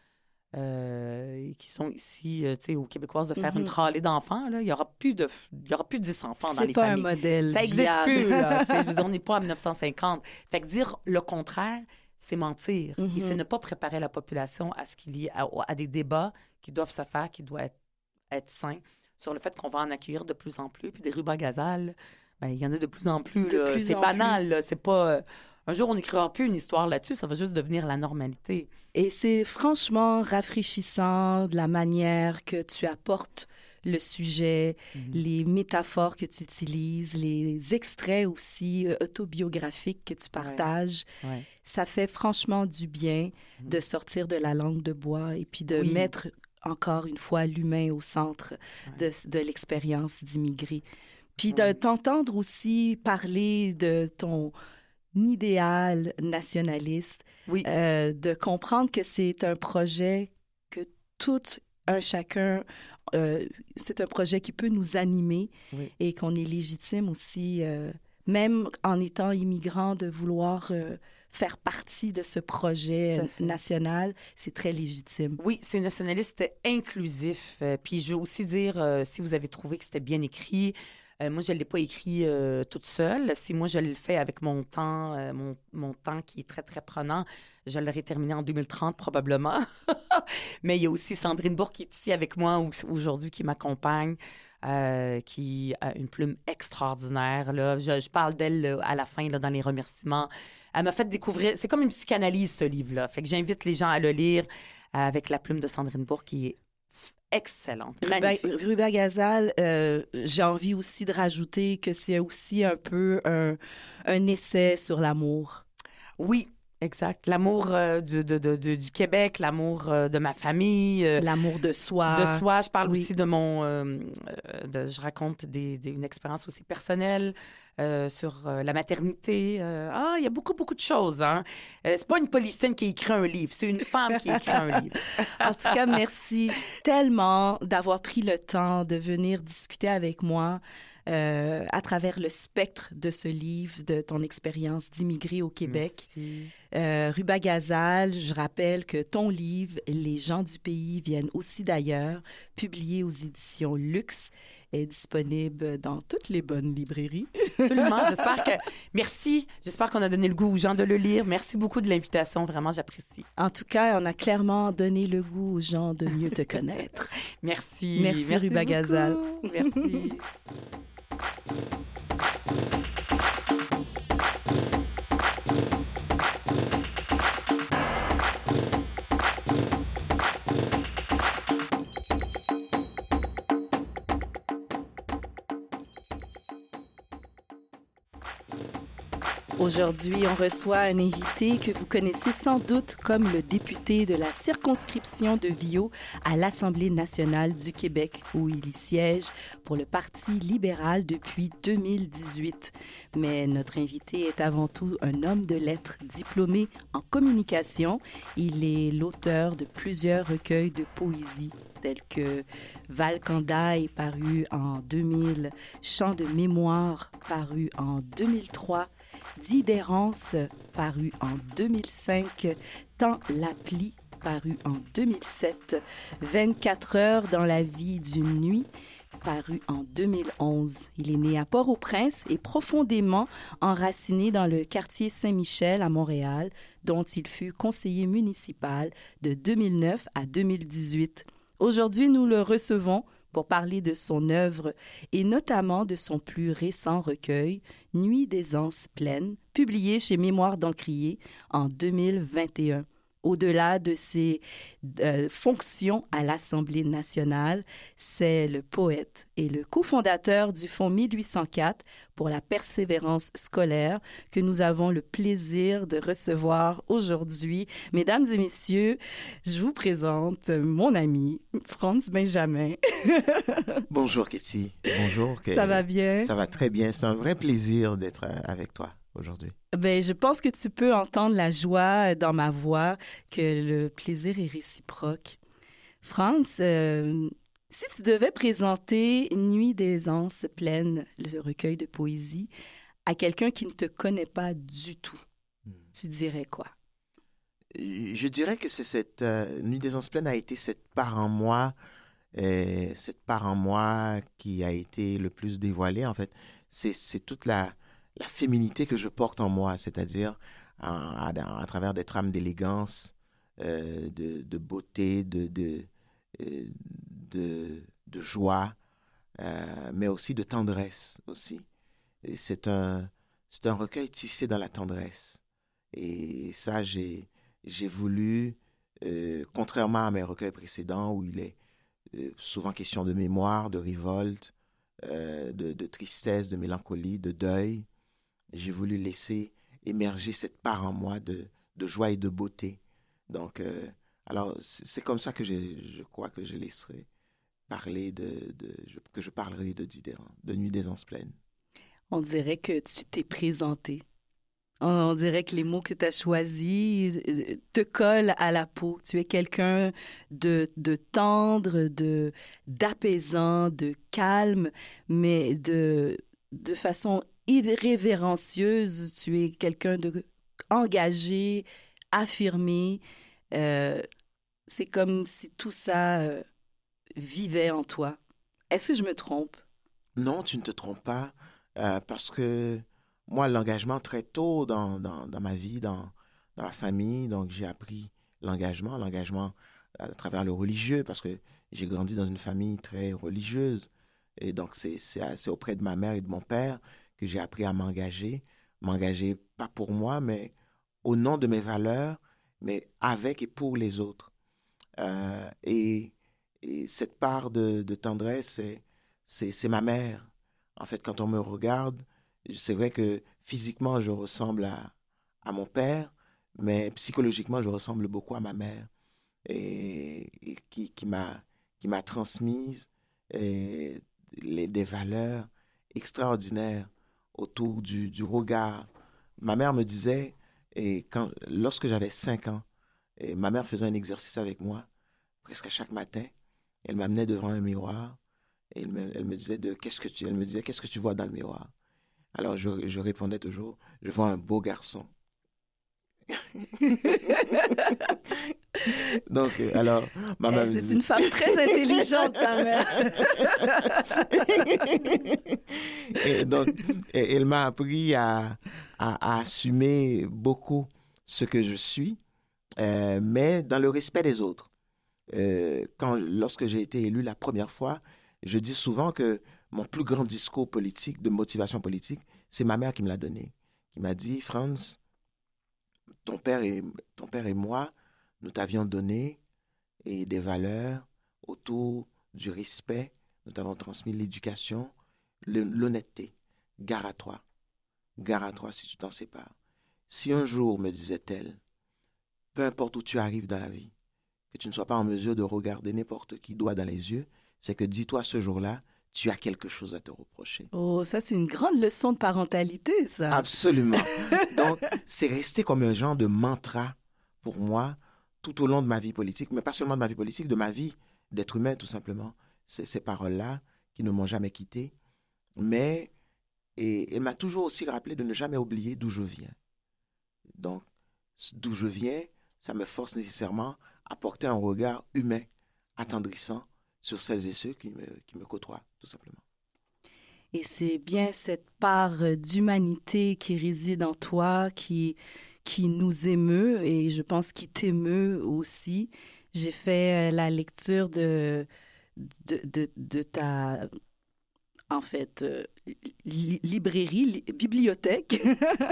euh, qui sont ici, euh, tu sais, aux Québécoises, de faire Mm-hmm. une tralée d'enfants, là. Il n'y aura plus de, il y aura plus de dix enfants dans C'est les pas familles. un modèle Ça n'existe viable. plus, là. Tu sais, je veux dire, on n'est pas en mille neuf cent cinquante. Fait que dire le contraire, c'est mentir. Mm-hmm. Et c'est ne pas préparer la population à ce qu'il y ait, à, à des débats qui doivent se faire, qui doivent être, être sains, sur le fait qu'on va en accueillir de plus en plus. Puis des rubans gazales, ben, il y en a de plus en plus. De là. plus C'est en banal, plus. là. C'est pas... euh, un jour, on n'écrira plus une histoire là-dessus, ça va juste devenir la normalité. Et c'est franchement rafraîchissant de la manière que tu apportes le sujet, Mhm. les métaphores que tu utilises, les extraits aussi euh, autobiographiques que tu partages. Ouais. Ça fait franchement du bien Mhm. de sortir de la langue de bois et puis de Oui. mettre encore une fois l'humain au centre Ouais. de, de l'expérience d'immigrer. Puis de Ouais. t'entendre aussi parler de ton idéal nationaliste, Oui. euh, de comprendre que c'est un projet que tout un chacun, euh, c'est un projet qui peut nous animer Oui. et qu'on est légitime aussi, euh, même en étant immigrant, de vouloir euh, faire partie de ce projet Tout à fait. national, c'est très légitime. Oui, c'est nationaliste inclusif. Euh, puis je veux aussi dire, euh, si vous avez trouvé que c'était bien écrit, euh, moi, je ne l'ai pas écrit euh, toute seule. Si moi, je le fais avec mon temps, euh, mon, mon temps qui est très, très prenant, je l'aurai terminé en deux mille trente probablement. Mais il y a aussi Sandrine Bourque qui est ici avec moi aujourd'hui, qui m'accompagne, euh, qui a une plume extraordinaire. Là. Je, je parle d'elle là, à la fin, là, dans les remerciements. Elle m'a fait découvrir... C'est comme une psychanalyse, ce livre-là. Fait que j'invite les gens à le lire avec la plume de Sandrine Bourque, qui est excellente, magnifique. Ruba, Ruba Gazal, euh, j'ai envie aussi de rajouter que c'est aussi un peu un, un essai sur l'amour. Oui, exact. L'amour euh, du, de, de, de, du Québec, l'amour euh, de ma famille. Euh, L'amour de soi. De soi. Je parle Oui. aussi de mon... Euh, de, je raconte des, des, une expérience aussi personnelle euh, sur euh, la maternité. Euh, ah, il y a beaucoup, beaucoup de choses. Hein? Euh, c'est pas une politicienne qui écrit un livre, c'est une femme qui écrit un livre. En tout cas, merci tellement d'avoir pris le temps de venir discuter avec moi euh, à travers le spectre de ce livre, de ton expérience d'immigrer au Québec. Euh, Ruba Gazal, je rappelle que ton livre, Les gens du pays viennent aussi d'ailleurs, publié aux éditions Luxe, est disponible dans toutes les bonnes librairies. Absolument. J'espère que... Merci. J'espère qu'on a donné le goût aux gens de le lire. Merci beaucoup de l'invitation. Vraiment, j'apprécie. En tout cas, on a clairement donné le goût aux gens de mieux te connaître. Merci. Merci, Merci Ruba beaucoup. Gazal. Merci. Aujourd'hui, on reçoit un invité que vous connaissez sans doute comme le député de la circonscription de Viau à l'Assemblée nationale du Québec, où il y siège pour le Parti libéral depuis deux mille dix-huit. Mais notre invité est avant tout un homme de lettres diplômé en communication. Il est l'auteur de plusieurs recueils de poésie, tels que Valkandaï, paru en deux mille, Chants de mémoire, paru en deux mille trois, Dix d'errance, paru en deux mille cinq, Tant l'appli, paru en deux mille sept, vingt-quatre heures dans la vie d'une nuit, paru en deux mille onze. Il est né à Port-au-Prince et profondément enraciné dans le quartier Saint-Michel à Montréal, dont il fut conseiller municipal de deux mille neuf à deux mille dix-huit. Aujourd'hui, nous le recevons pour parler de son œuvre et notamment de son plus récent recueil, Nuit d'aisance pleine, publié chez Mémoires d'Encrier en deux mille vingt et un. Au-delà de ses euh, fonctions à l'Assemblée nationale, c'est le poète et le cofondateur du Fonds mille huit cent quatre pour la persévérance scolaire que nous avons le plaisir de recevoir aujourd'hui. Mesdames et messieurs, je vous présente mon ami, Franz Benjamin. Bonjour, Ketty. Bonjour. Ça va bien? Ça va très bien. C'est un vrai plaisir d'être avec toi aujourd'hui. Ben, je pense que tu peux entendre la joie dans ma voix, que le plaisir est réciproque. Franz, euh, si tu devais présenter Nuit d'aisance pleine, le recueil de poésie, à quelqu'un qui ne te connaît pas du tout, hmm. tu dirais quoi? je dirais que c'est cette euh, Nuit des Anses pleines a été cette part en moi, euh, cette part en moi qui a été le plus dévoilée. En fait, c'est, c'est toute la, la féminité que je porte en moi, c'est-à-dire à, à, à travers des trames d'élégance, euh, de, de beauté, de, de, euh, de, de joie, euh, mais aussi de tendresse aussi. Et c'est un, c'est un recueil tissé dans la tendresse. Et ça, j'ai, j'ai voulu, euh, contrairement à mes recueils précédents où il est euh, souvent question de mémoire, de révolte, euh, de, de tristesse, de mélancolie, de deuil, j'ai voulu laisser émerger cette part en moi de, de joie et de beauté. Donc, euh, alors, c'est, c'est comme ça que je, je crois que je laisserai parler de, de je, que je parlerai de, de, de Nuit des Anses pleines. On dirait que tu t'es présenté. On dirait que les mots que tu as choisis te collent à la peau. Tu es quelqu'un de, de tendre, de, d'apaisant, de calme, mais de, de façon irrévérencieuse. Tu es quelqu'un de engagé, affirmé. Euh, c'est comme si tout ça euh, vivait en toi. Est-ce que je me trompe? Non, tu ne te trompes pas, euh, parce que moi, l'engagement très tôt dans, dans, dans ma vie, dans, dans ma famille, donc j'ai appris l'engagement, l'engagement à travers le religieux, parce que j'ai grandi dans une famille très religieuse. Et donc, c'est, c'est, c'est auprès de ma mère et de mon père que j'ai appris à m'engager. M'engager pas pour moi, mais au nom de mes valeurs, mais avec et pour les autres. Euh, et, et cette part de, de tendresse, c'est, c'est, c'est ma mère. En fait, quand on me regarde, c'est vrai que physiquement, je ressemble à, à mon père, mais psychologiquement, je ressemble beaucoup à ma mère, et, et qui, qui m'a, qui m'a transmise et les, des valeurs extraordinaires autour du, du regard. Ma mère me disait, et quand, lorsque j'avais cinq ans, et ma mère faisait un exercice avec moi, presque à chaque matin. Elle m'amenait devant un miroir et elle me, elle me disait de, qu'est-ce que tu, elle me disait, qu'est-ce que tu vois dans le miroir? Alors je, je répondais toujours, je vois un beau garçon. Donc, euh, alors, ma mère... Eh, c'est une femme très intelligente, ta mère. Et donc, et, elle m'a appris à, à, à assumer beaucoup ce que je suis, euh, mais dans le respect des autres. Euh, quand, lorsque j'ai été élu la première fois, je dis souvent que mon plus grand discours politique, de motivation politique, c'est ma mère qui me l'a donné. Qui m'a dit, Franz, ton père et, ton père et moi, nous t'avions donné et des valeurs autour du respect. Nous t'avons transmis l'éducation, l'honnêteté. Gare à toi. Gare à toi si tu t'en sépares. Si un jour, me disait-elle, peu importe où tu arrives dans la vie, que tu ne sois pas en mesure de regarder n'importe qui droit dans les yeux, c'est que dis-toi ce jour-là, tu as quelque chose à te reprocher. Oh, ça, c'est une grande leçon de parentalité, ça. Absolument. Donc, c'est resté comme un genre de mantra pour moi tout au long de ma vie politique, mais pas seulement de ma vie politique, de ma vie d'être humain, tout simplement. C'est ces paroles-là qui ne m'ont jamais quitté, mais et, elle m'a toujours aussi rappelé de ne jamais oublier d'où je viens. Donc, d'où je viens, ça me force nécessairement à porter un regard humain, attendrissant sur celles et ceux qui me, qui me côtoient, tout simplement. Et c'est bien cette part d'humanité qui réside en toi, qui, qui nous émeut, et je pense qui t'émeut aussi. J'ai fait la lecture de, de, de, de ta... en fait, euh, li- librairie, li- bibliothèque,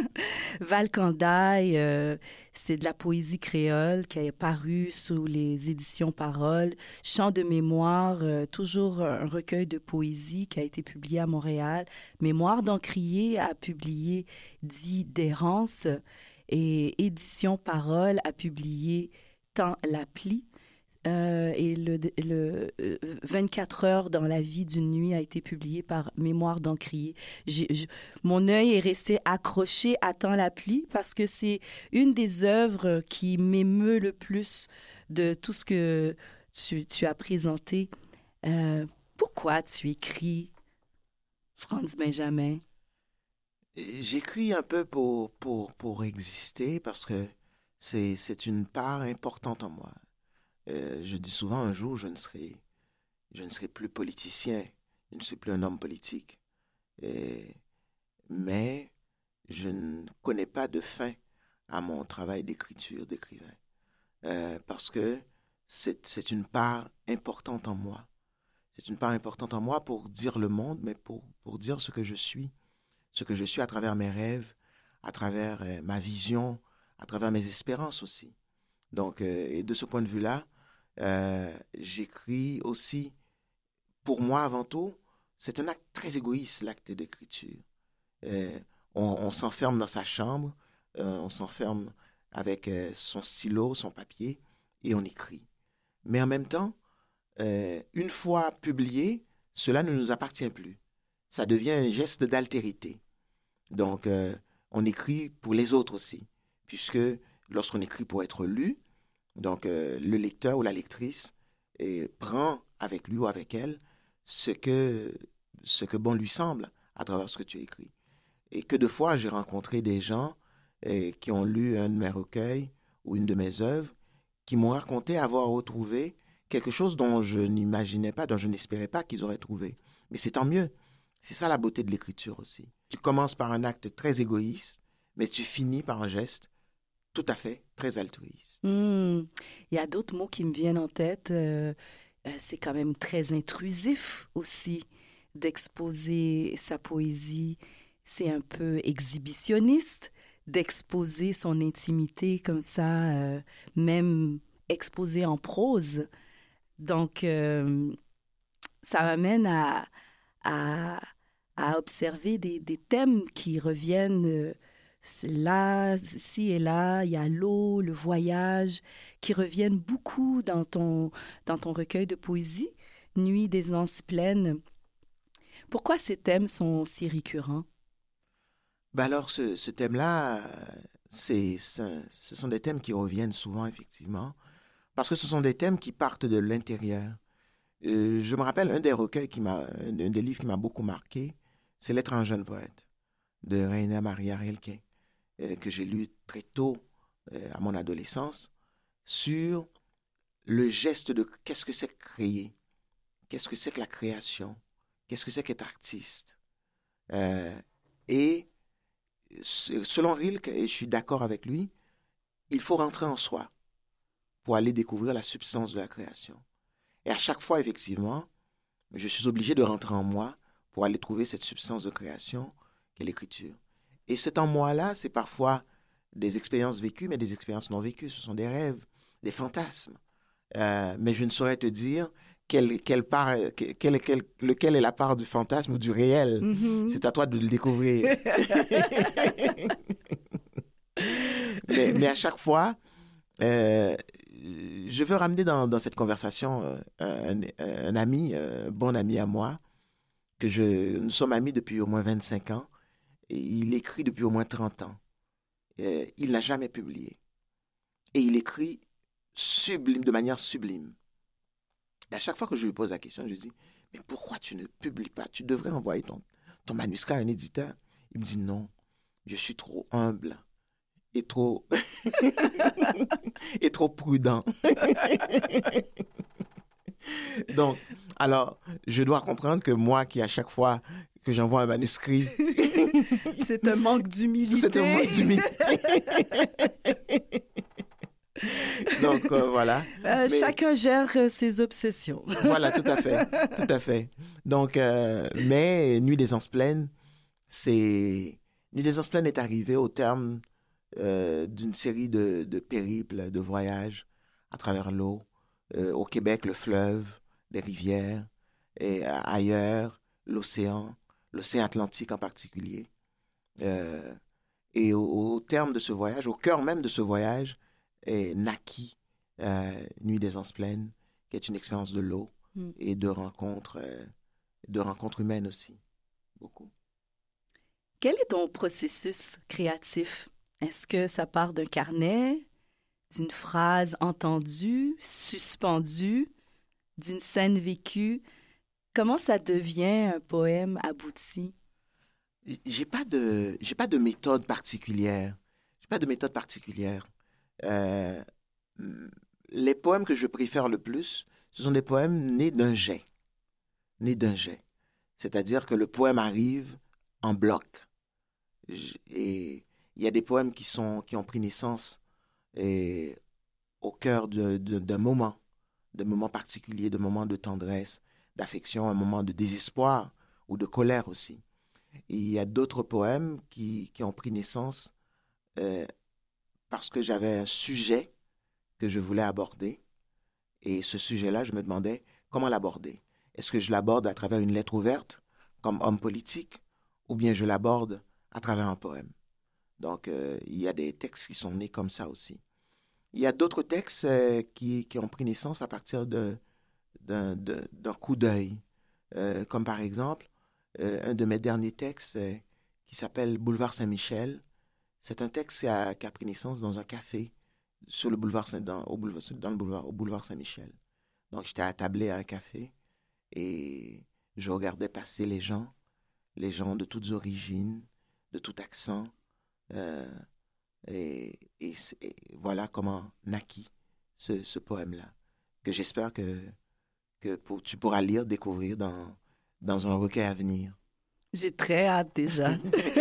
Valcandaï, euh, c'est de la poésie créole qui est parue sous les éditions Parole. Chant de mémoire, euh, toujours un recueil de poésie qui a été publié à Montréal. Mémoire d'Encrier a publié dit d'errance et Édition Parole a publié Tant l'appli. Euh, et le, le euh, vingt-quatre heures dans la vie d'une nuit a été publié par Mémoire d'Encrier. J'ai, je, mon œil est resté accroché à Tant la pluie parce que c'est une des œuvres qui m'émeut le plus de tout ce que tu, tu as présenté. Euh, pourquoi tu écris, Franz Benjamin? J'écris un peu pour, pour, pour exister parce que c'est, c'est une part importante en moi. Euh, je dis souvent, un jour, je ne serai, je ne serai plus politicien, je ne serai plus un homme politique. Et, mais je ne connais pas de fin à mon travail d'écriture, d'écrivain. Euh, parce que c'est, c'est une part importante en moi. C'est une part importante en moi pour dire le monde, mais pour, pour dire ce que je suis. Ce que je suis à travers mes rêves, à travers euh, ma vision, à travers mes espérances aussi. Donc, euh, et de ce point de vue-là, euh, j'écris aussi, pour moi avant tout, c'est un acte très égoïste, l'acte d'écriture. Euh, on, on s'enferme dans sa chambre, euh, on s'enferme avec euh, son stylo, son papier, et on écrit. Mais en même temps, euh, une fois publié, cela ne nous appartient plus. Ça devient un geste d'altérité. Donc, euh, on écrit pour les autres aussi, puisque lorsqu'on écrit pour être lu, donc euh, le lecteur ou la lectrice et, prend avec lui ou avec elle ce que, ce que bon lui semble à travers ce que tu écris. Et que de fois, j'ai rencontré des gens et, qui ont lu un de mes recueils ou une de mes œuvres, qui m'ont raconté avoir retrouvé quelque chose dont je n'imaginais pas, dont je n'espérais pas qu'ils auraient trouvé. Mais c'est tant mieux. C'est ça la beauté de l'écriture aussi. Tu commences par un acte très égoïste, mais tu finis par un geste tout à fait très altruiste. Mmh. Il y a d'autres mots qui me viennent en tête. Euh, euh, c'est quand même très intrusif aussi d'exposer sa poésie. C'est un peu exhibitionniste d'exposer son intimité comme ça, euh, même exposer en prose. Donc, euh, ça m'amène à, à, à observer des, des thèmes qui reviennent euh, là, ci et là. Il y a l'eau, le voyage, qui reviennent beaucoup dans ton, dans ton recueil de poésie, Nuit des anses pleines. Pourquoi ces thèmes sont si récurrents? Ben alors, ce, ce thème-là, c'est, c'est, ce sont des thèmes qui reviennent souvent, effectivement, parce que ce sont des thèmes qui partent de l'intérieur. Euh, je me rappelle un des recueils, qui m'a, un des livres qui m'a beaucoup marqué, c'est Lettre à un jeune poète, de Rainer Maria Rilke, euh, que j'ai lu très tôt, euh, à mon adolescence, sur le geste de qu'est-ce que c'est que créer, qu'est-ce que c'est que la création, qu'est-ce que c'est qu'être artiste. Euh, et selon Rilke, et je suis d'accord avec lui, il faut rentrer en soi pour aller découvrir la substance de la création. Et à chaque fois, effectivement, je suis obligé de rentrer en moi pour aller trouver cette substance de création qu'est l'écriture. Et cet en moi-là, c'est parfois des expériences vécues, mais des expériences non vécues. Ce sont des rêves, des fantasmes. Euh, mais je ne saurais te dire quelle, quelle part, quelle, quelle, lequel est la part du fantasme ou du réel. Mm-hmm. C'est à toi de le découvrir. mais, mais à chaque fois, euh, je veux ramener dans, dans cette conversation euh, un, un ami, un bon ami à moi, que je, nous sommes amis depuis au moins vingt-cinq ans, et il écrit depuis au moins trente ans. Et il n'a jamais publié. Et il écrit sublime, de manière sublime. Et à chaque fois que je lui pose la question, je lui dis, mais pourquoi tu ne publies pas? Tu devrais envoyer ton, ton manuscrit à un éditeur. Il me dit, non, je suis trop humble et trop, et trop prudent. Donc, alors, je dois comprendre que moi qui, à chaque fois que j'envoie un manuscrit... c'est un manque d'humilité. C'est un manque d'humilité. Donc, euh, voilà. Euh, mais... Chacun gère euh, ses obsessions. Voilà, tout à fait. Tout à fait. Donc, euh, mais Nuit des anses pleines, c'est... Nuit des anses pleines est arrivé au terme euh, d'une série de, de périples, de voyages à travers l'eau. Euh, au Québec, le fleuve, les rivières, et euh, ailleurs, l'océan, l'océan Atlantique en particulier. Euh, et au, au terme de ce voyage, au cœur même de ce voyage, est naquit euh, Nuit des anses pleines, qui est une expérience de l'eau mm. et de rencontres, euh, de rencontres humaines aussi, beaucoup. Quel est ton processus créatif? Est-ce que ça part d'un carnet, d'une phrase entendue, suspendue, d'une scène vécue? Comment ça devient un poème abouti? J'ai pas de, j'ai pas de méthode particulière. J'ai pas de méthode particulière. Euh, les poèmes que je préfère le plus, ce sont des poèmes nés d'un jet. Nés d'un jet. C'est-à-dire que le poème arrive en bloc. Et il y a des poèmes qui, sont, qui ont pris naissance et, au cœur de, de, d'un moment, d'un moment particulier, d'un moment de tendresse, d'affection, un moment de désespoir ou de colère aussi. Et il y a d'autres poèmes qui, qui ont pris naissance euh, parce que j'avais un sujet que je voulais aborder. Et ce sujet-là, je me demandais comment l'aborder. Est-ce que je l'aborde à travers une lettre ouverte, comme homme politique, ou bien je l'aborde à travers un poème. Donc, euh, il y a des textes qui sont nés comme ça aussi. Il y a d'autres textes euh, qui, qui ont pris naissance à partir de, d'un, de, d'un coup d'œil. Euh, comme par exemple, euh, un de mes derniers textes euh, qui s'appelle Boulevard Saint-Michel. C'est un texte qui a, qui a pris naissance dans un café sur le boulevard Saint, dans, au boulevard, dans le boulevard, au boulevard Saint-Michel. Donc, j'étais attablé à un café et je regardais passer les gens, les gens de toutes origines, de tout accent. Euh, et, et, et voilà comment naquit ce, ce poème-là, que j'espère que, que pour, tu pourras lire, découvrir dans, dans un recueil à venir. J'ai très hâte déjà.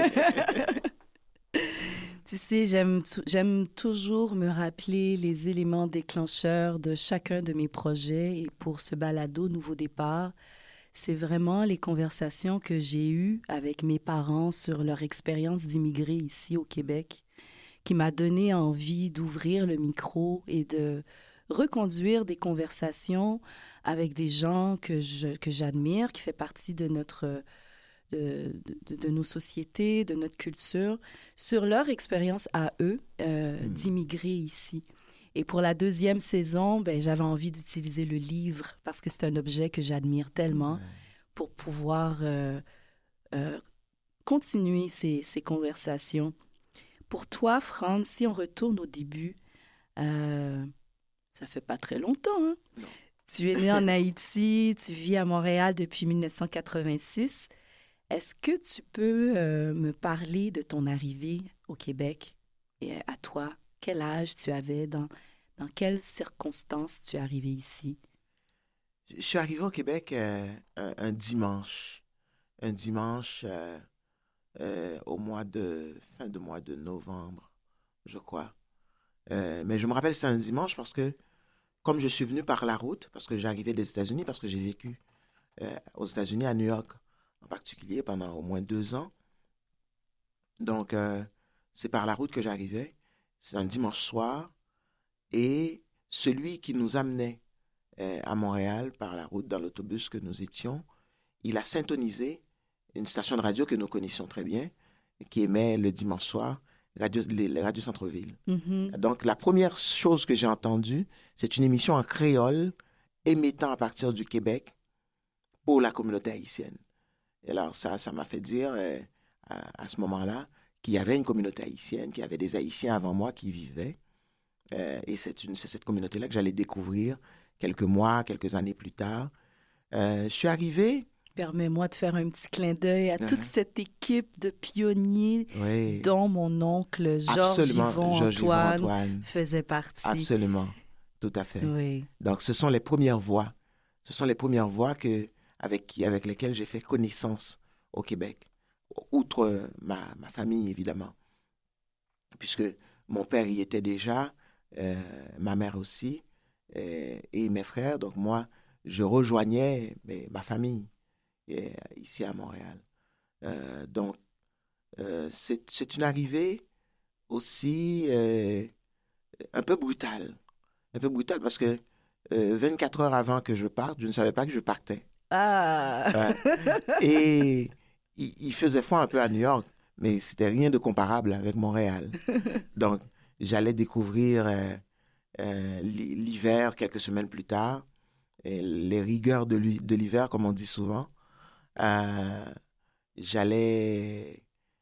Tu sais, j'aime, j'aime toujours me rappeler les éléments déclencheurs de chacun de mes projets. Et pour ce balado Nouveau Départ, c'est vraiment les conversations que j'ai eues avec mes parents sur leur expérience d'immigrés ici au Québec qui m'a donné envie d'ouvrir le micro et de reconduire des conversations avec des gens que, je, que j'admire, qui font partie de notre... De, de, de nos sociétés, de notre culture, sur leur expérience à eux euh, mmh. d'immigrer ici. Et pour la deuxième saison, ben, j'avais envie d'utiliser le livre parce que c'est un objet que j'admire tellement mmh. pour pouvoir euh, euh, continuer ces, ces conversations. Pour toi, Franz, si on retourne au début, euh, ça fait pas très longtemps, hein? Non. Tu es né en Haïti, tu vis à Montréal depuis dix-neuf cent quatre-vingt-six. Est-ce que tu peux euh, me parler de ton arrivée au Québec et à toi? Quel âge tu avais? Dans, dans quelles circonstances tu es arrivé ici? Je suis arrivé au Québec euh, un, un dimanche. Un dimanche euh, euh, au mois de... fin de mois de novembre, je crois. Euh, mais je me rappelle c'était un dimanche parce que, comme je suis venu par la route, parce que j'arrivais des États-Unis, parce que j'ai vécu euh, aux États-Unis, à New York, en particulier pendant au moins deux ans. Donc, euh, c'est par la route que j'arrivais. C'est un dimanche soir. Et celui qui nous amenait euh, à Montréal par la route dans l'autobus que nous étions, il a syntonisé une station de radio que nous connaissions très bien, qui émet le dimanche soir, radio, les, les Radio Centre-Ville. Mm-hmm. Donc, la première chose que j'ai entendue, c'est une émission en créole émettant à partir du Québec pour la communauté haïtienne. Et alors, ça, ça m'a fait dire, euh, à, à ce moment-là, qu'il y avait une communauté haïtienne, qu'il y avait des Haïtiens avant moi qui vivaient. Euh, et c'est, une, c'est cette communauté-là que j'allais découvrir quelques mois, quelques années plus tard. Euh, je suis arrivé... Permets-moi de faire un petit clin d'œil à uh-huh. toute cette équipe de pionniers oui. dont mon oncle Georges Yvon Antoine, Antoine faisait partie. Absolument, tout à fait. Oui. Donc, ce sont les premières voix. Ce sont les premières voix que... Avec, qui, avec lesquels j'ai fait connaissance au Québec, outre ma, ma famille, évidemment. Puisque mon père y était déjà, euh, ma mère aussi, euh, et mes frères. Donc moi, je rejoignais mais, ma famille euh, ici à Montréal. Euh, donc, euh, c'est, c'est une arrivée aussi euh, un peu brutale. Un peu brutale parce que euh, vingt-quatre heures avant que je parte, je ne savais pas que je partais. Ah! Ouais. Et il, il faisait froid un peu à New York, mais c'était rien de comparable avec Montréal. Donc, j'allais découvrir euh, euh, l'hiver quelques semaines plus tard, et les rigueurs de, de l'hiver, comme on dit souvent. Euh, j'allais...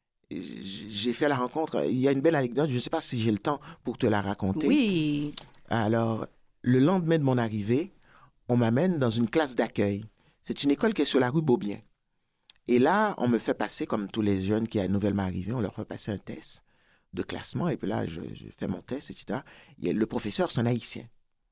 J'ai fait la rencontre. Il y a une belle anecdote, je ne sais pas si j'ai le temps pour te la raconter. Oui. Alors, le lendemain de mon arrivée, on m'amène dans une classe d'accueil. C'est une école qui est sur la rue Beaubien. Et là, on me fait passer, comme tous les jeunes qui sont nouvellement arrivés, on leur fait passer un test de classement, et puis là, je, je fais mon test, et cetera. Et le professeur, c'est un Haïtien.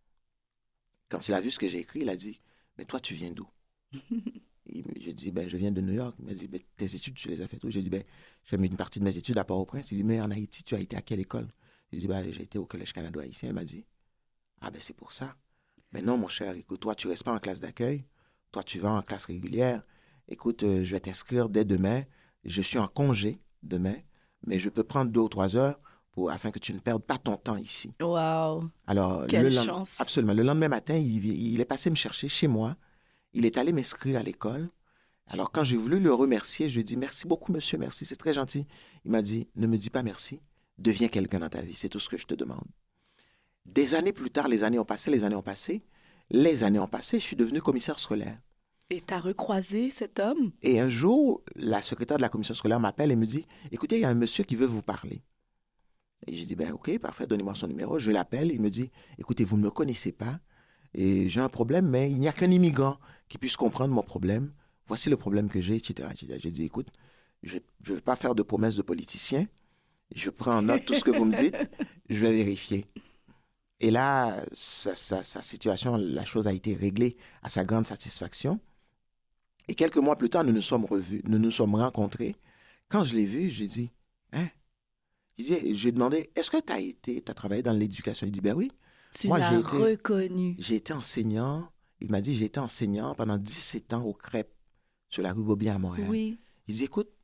Quand il a vu ce que j'ai écrit, il a dit, « Mais toi, tu viens d'où? » J'ai dit, ben, je viens de New York. Il m'a dit, ben, tes études, tu les as faites où? J'ai dit, ben, j'ai fait une partie de mes études à Port-au-Prince. Il dit, mais en Haïti, tu as été à quelle école? J'ai dit, ben, j'ai été au Collège canado-haïtien. Il m'a dit, ah, ben, c'est pour ça. Mais non, mon cher, écoute, toi, tu restes pas en classe d'accueil. Toi, tu vas en classe régulière. Écoute, euh, je vais t'inscrire dès demain. Je suis en congé demain, mais je peux prendre deux ou trois heures pour, afin que tu ne perdes pas ton temps ici. Wow! Alors, Quelle le chance! Absolument. Le lendemain matin, il, il est passé me chercher chez moi. Il est allé m'inscrire à l'école. Alors, quand j'ai voulu le remercier, je lui ai dit, merci beaucoup, monsieur, merci, c'est très gentil. Il m'a dit, ne me dis pas merci, deviens quelqu'un dans ta vie, c'est tout ce que je te demande. Des années plus tard, les années ont passé, les années ont passé, les années ont passé, je suis devenu commissaire scolaire. Et tu as recroisé cet homme? Et un jour, la secrétaire de la commission scolaire m'appelle et me dit, écoutez, il y a un monsieur qui veut vous parler. Et je dis, ben ok, parfait, donnez-moi son numéro. Je l'appelle, il me dit, écoutez, vous ne me connaissez pas, et j'ai un problème, mais il n'y a qu'un immigrant qui puisse comprendre mon problème. Voici le problème que j'ai, et cetera et cetera. J'ai dit, écoute, je ne vais pas faire de promesses de politicien. Je prends en note tout ce que vous me dites. Je vais vérifier. Et là, sa, sa, sa situation, la chose a été réglée à sa grande satisfaction. Et quelques mois plus tard, nous nous sommes revus, nous nous sommes rencontrés. Quand je l'ai vu, j'ai dit, hein? Je lui ai demandé, est-ce que tu as été, tu as travaillé dans l'éducation? Il dit, ben oui. Tu Moi, l'as j'ai été, reconnu. J'ai été enseignant. Il m'a dit, j'ai été enseignant pendant dix-sept ans au Crêpes, sur la rue Beaubien à Montréal. Oui. Il dit, écoute,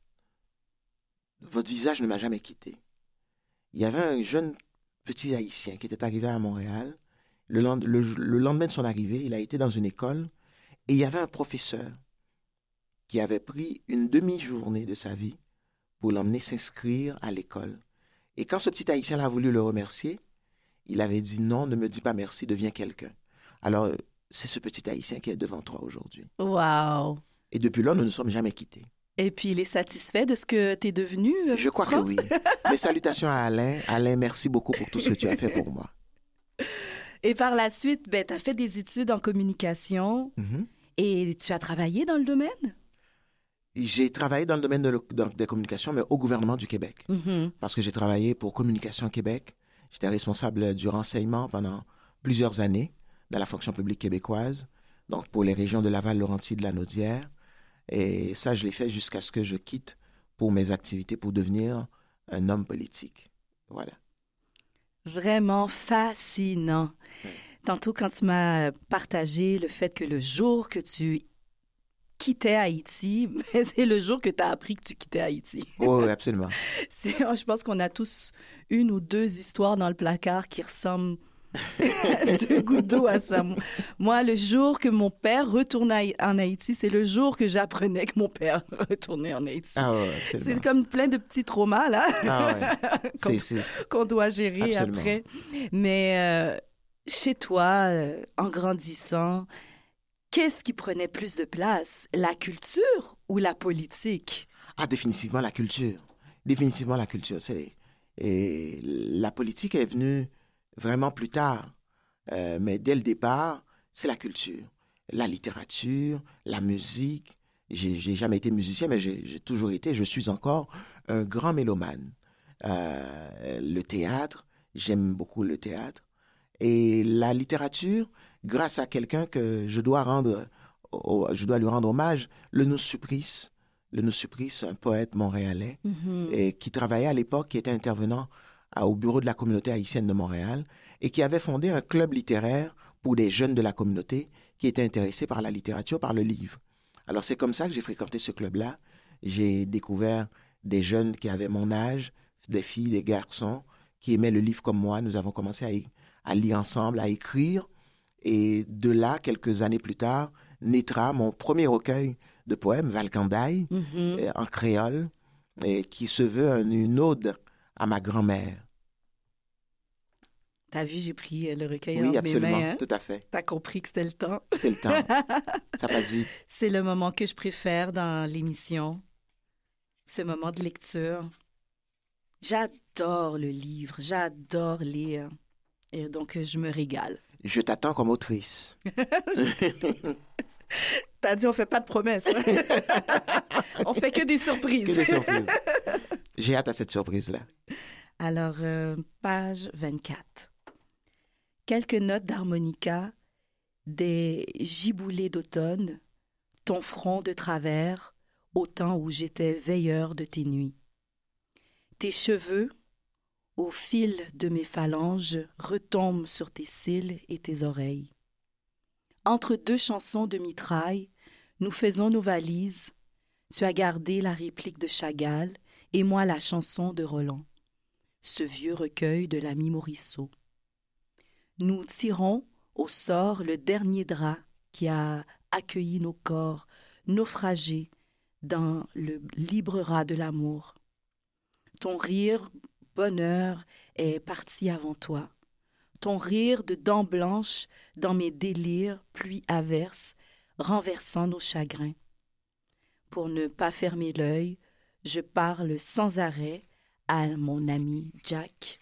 votre visage ne m'a jamais quitté. Il y avait un jeune petit Haïtien qui était arrivé à Montréal. Le, lend- le, le lendemain de son arrivée, il a été dans une école et il y avait un professeur qui avait pris une demi-journée de sa vie pour l'emmener s'inscrire à l'école. Et quand ce petit Haïtien a voulu le remercier, il avait dit, non, ne me dis pas merci, deviens quelqu'un. Alors, c'est ce petit Haïtien qui est devant toi aujourd'hui. Wow! Et depuis là, nous ne sommes jamais quittés. Et puis, il est satisfait de ce que tu es devenu? euh, Je crois France? que oui. Mes salutations à Alain. Alain, merci beaucoup pour tout ce que tu as fait pour moi. Et par la suite, ben, tu as fait des études en communication Mhm. et tu as travaillé dans le domaine? J'ai travaillé dans le domaine de le- dans- des communications, mais au gouvernement du Québec. Mhm. Parce que j'ai travaillé pour Communication Québec. J'étais responsable du renseignement pendant plusieurs années dans la fonction publique québécoise, donc pour les régions de Laval, Laurentides, de la Naudière. Et ça, je l'ai fait jusqu'à ce que je quitte pour mes activités, pour devenir un homme politique. Voilà. Vraiment fascinant. Tantôt, quand tu m'as partagé le fait que le jour que tu quittais Haïti, ben, c'est le jour que tu as appris que tu quittais Haïti. Oui, oui, absolument. C'est, je pense qu'on a tous une ou deux histoires dans le placard qui ressemblent deux gouttes d'eau à ça. Moi, le jour que mon père retournait en Haïti, c'est le jour que j'apprenais que mon père retournait en Haïti. Ah oui, absolument. C'est comme plein de petits traumas, là, Ah ouais. qu'on, C'est, c'est... qu'on doit gérer Absolument. après. Mais euh, chez toi, euh, en grandissant, qu'est-ce qui prenait plus de place, la culture ou la politique? Ah, définitivement la culture. Définitivement la culture. C'est... Et la politique est venue vraiment plus tard. Euh, mais dès le départ, c'est la culture. La littérature, la musique. J'ai, j'ai jamais été musicien, mais j'ai, j'ai toujours été, je suis encore un grand mélomane. Euh, le théâtre, j'aime beaucoup le théâtre. Et la littérature, grâce à quelqu'un que je dois rendre, au- je dois lui rendre hommage, le Nous Supplice. Le Nous Supplice, un poète montréalais, Mhm. et qui travaillait à l'époque, qui était intervenant à- au bureau de la communauté haïtienne de Montréal, et qui avait fondé un club littéraire pour des jeunes de la communauté qui étaient intéressés par la littérature, par le livre. Alors c'est comme ça que j'ai fréquenté ce club-là. J'ai découvert des jeunes qui avaient mon âge, des filles, des garçons, qui aimaient le livre comme moi. Nous avons commencé à, y- à lire ensemble, à écrire. Et de là, quelques années plus tard, naîtra mon premier recueil de poèmes, Valkandaï, Mhm. euh, en créole, et qui se veut un- une ode à ma grand-mère. T'as vu, j'ai pris euh, le recueil Oui, entre mes absolument, mains. Hein? tout à fait. T'as compris que c'était le temps. C'est le temps. Ça passe vite. C'est le moment que je préfère dans l'émission, ce moment de lecture. J'adore le livre, j'adore lire. Et donc, euh, je me régale. Je t'attends comme autrice. T'as dit, on fait pas de promesses. Hein? On fait que des surprises. Que des surprises. J'ai hâte à cette surprise-là. Alors, euh, page vingt-quatre. Quelques notes d'harmonica, des giboulées d'automne, ton front de travers, au temps où j'étais veilleur de tes nuits. Tes cheveux, au fil de mes phalanges, retombent sur tes cils et tes oreilles. Entre deux chansons de mitraille, nous faisons nos valises. Tu as gardé la réplique de Chagall et moi la chanson de Roland, ce vieux recueil de l'ami Morisseau. Nous tirons au sort le dernier drap qui a accueilli nos corps naufragés dans le libre rat de l'amour. Ton rire, bonheur, est parti avant toi. Ton rire de dents blanches dans mes délires, pluie averse, renversant nos chagrins. Pour ne pas fermer l'œil, je parle sans arrêt à mon ami Jack.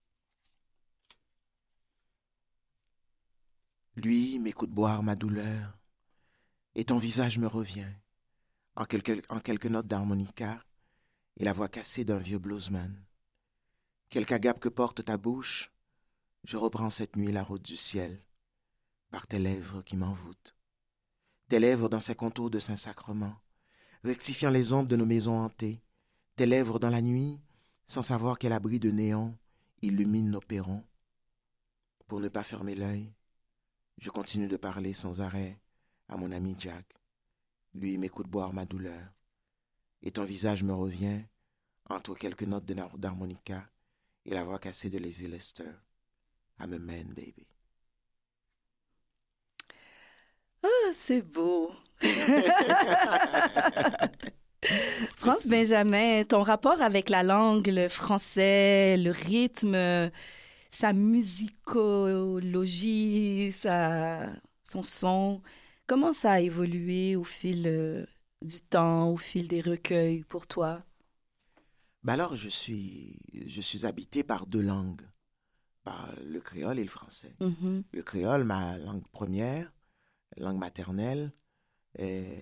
Lui m'écoute boire ma douleur, et ton visage me revient, en quelques, en quelques notes d'harmonica et la voix cassée d'un vieux bluesman. Quelque agape que porte ta bouche, je reprends cette nuit la route du ciel, par tes lèvres qui m'envoûtent. Tes lèvres dans ces contours de Saint-Sacrement, rectifiant les ombres de nos maisons hantées, tes lèvres dans la nuit, sans savoir quel abri de néon illumine nos perrons. Pour ne pas fermer l'œil, je continue de parler sans arrêt à mon ami Jack. Lui m'écoute boire ma douleur. Et ton visage me revient entre quelques notes d'harmonica et la voix cassée de Lazy Lester. I'm a man, baby. Ah, c'est beau. France Benjamin, ton rapport avec la langue, le français, le rythme, sa musicologie, sa, son son, comment ça a évolué au fil euh, du temps, au fil des recueils pour toi? Ben alors, je suis, je suis habité par deux langues, par le créole et le français. Mm-hmm. Le créole, ma langue première, langue maternelle, et,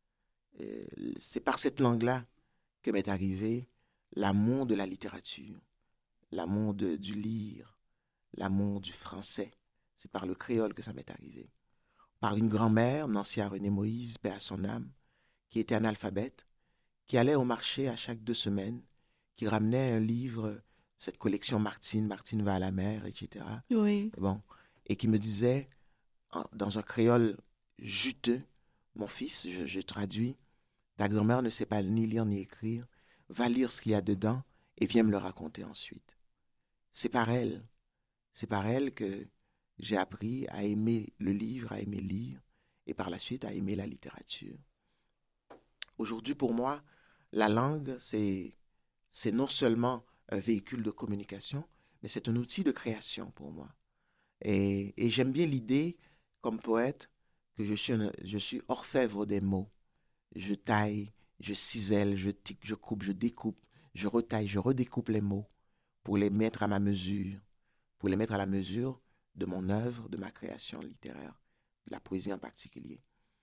et c'est par cette langue-là que m'est arrivé l'amour de la littérature, l'amour de, du lire, l'amour du français. C'est par le créole que ça m'est arrivé. Par une grand-mère, Nancia René Moïse, paix à son âme, qui était analphabète, qui allait au marché à chaque deux semaines, qui ramenait un livre, cette collection Martine, Martine va à la mer, et cetera. Oui. Bon, et qui me disait, en, dans un créole juteux, mon fils, je, je traduis, ta grand-mère ne sait pas ni lire ni écrire, va lire ce qu'il y a dedans et viens me le raconter ensuite. C'est par elle, c'est par elle que j'ai appris à aimer le livre, à aimer lire, et par la suite à aimer la littérature. Aujourd'hui, pour moi, la langue, c'est, c'est non seulement un véhicule de communication, mais c'est un outil de création pour moi. Et, et j'aime bien l'idée, comme poète, que je suis, un, je suis orfèvre des mots. Je taille, je cisèle, je tique, je coupe, je découpe, je retaille, je redécoupe les mots pour les mettre à ma mesure, pour les mettre à la mesure de mon œuvre, de ma création littéraire, de la poésie en particulier.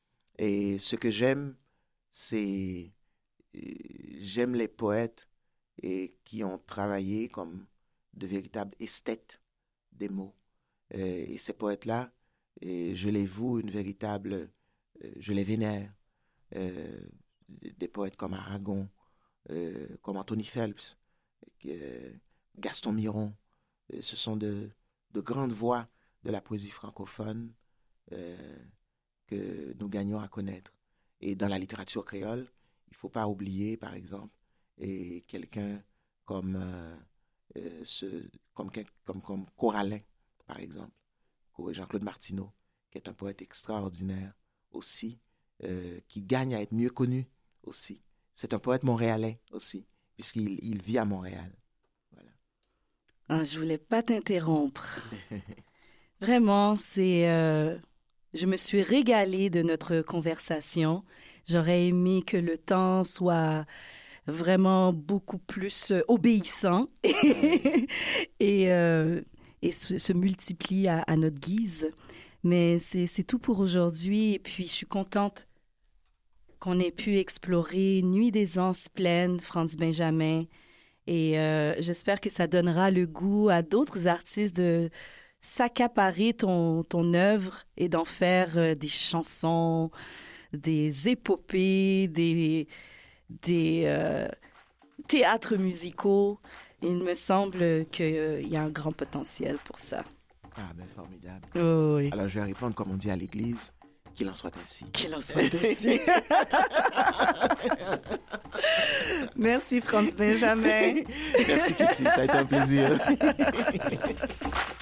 Et ce que j'aime, c'est... J'aime les poètes et qui ont travaillé comme de véritables esthètes des mots. Et ces poètes-là, je les voue une véritable... Je les vénère. Euh, des poètes comme Aragon, euh, comme Anthony Phelps, euh, Gaston Miron. Ce sont de, de grandes voix de la poésie francophone euh, que nous gagnons à connaître. Et dans la littérature créole, il ne faut pas oublier, par exemple, et quelqu'un comme, euh, euh, ce, comme, comme, comme Corallin, par exemple, Jean-Claude Martineau, qui est un poète extraordinaire aussi, euh, qui gagne à être mieux connu aussi. C'est un poète montréalais aussi, puisqu'il il vit à Montréal. Voilà. Ah, je ne voulais pas t'interrompre. Vraiment, c'est... Euh, je me suis régalée de notre conversation. J'aurais aimé que le temps soit vraiment beaucoup plus euh, obéissant et, et, euh, et se, se multiplie à, à notre guise. Mais c'est, c'est tout pour aujourd'hui. Et puis, je suis contente qu'on ait pu explorer Nuit des Anses pleines, Franz Benjamin, Et euh, j'espère que ça donnera le goût à d'autres artistes de s'accaparer ton, ton œuvre et d'en faire euh, des chansons, des épopées, des, des euh, théâtres musicaux. Il me semble qu'il euh, y a un grand potentiel pour ça. Ah, ben formidable. Oh, oui. Alors, je vais répondre comme on dit à l'église, qu'il en soit ainsi. Qu'il en soit ainsi. Merci, Franz Benjamin. Merci, Kitty. Ça a été un plaisir.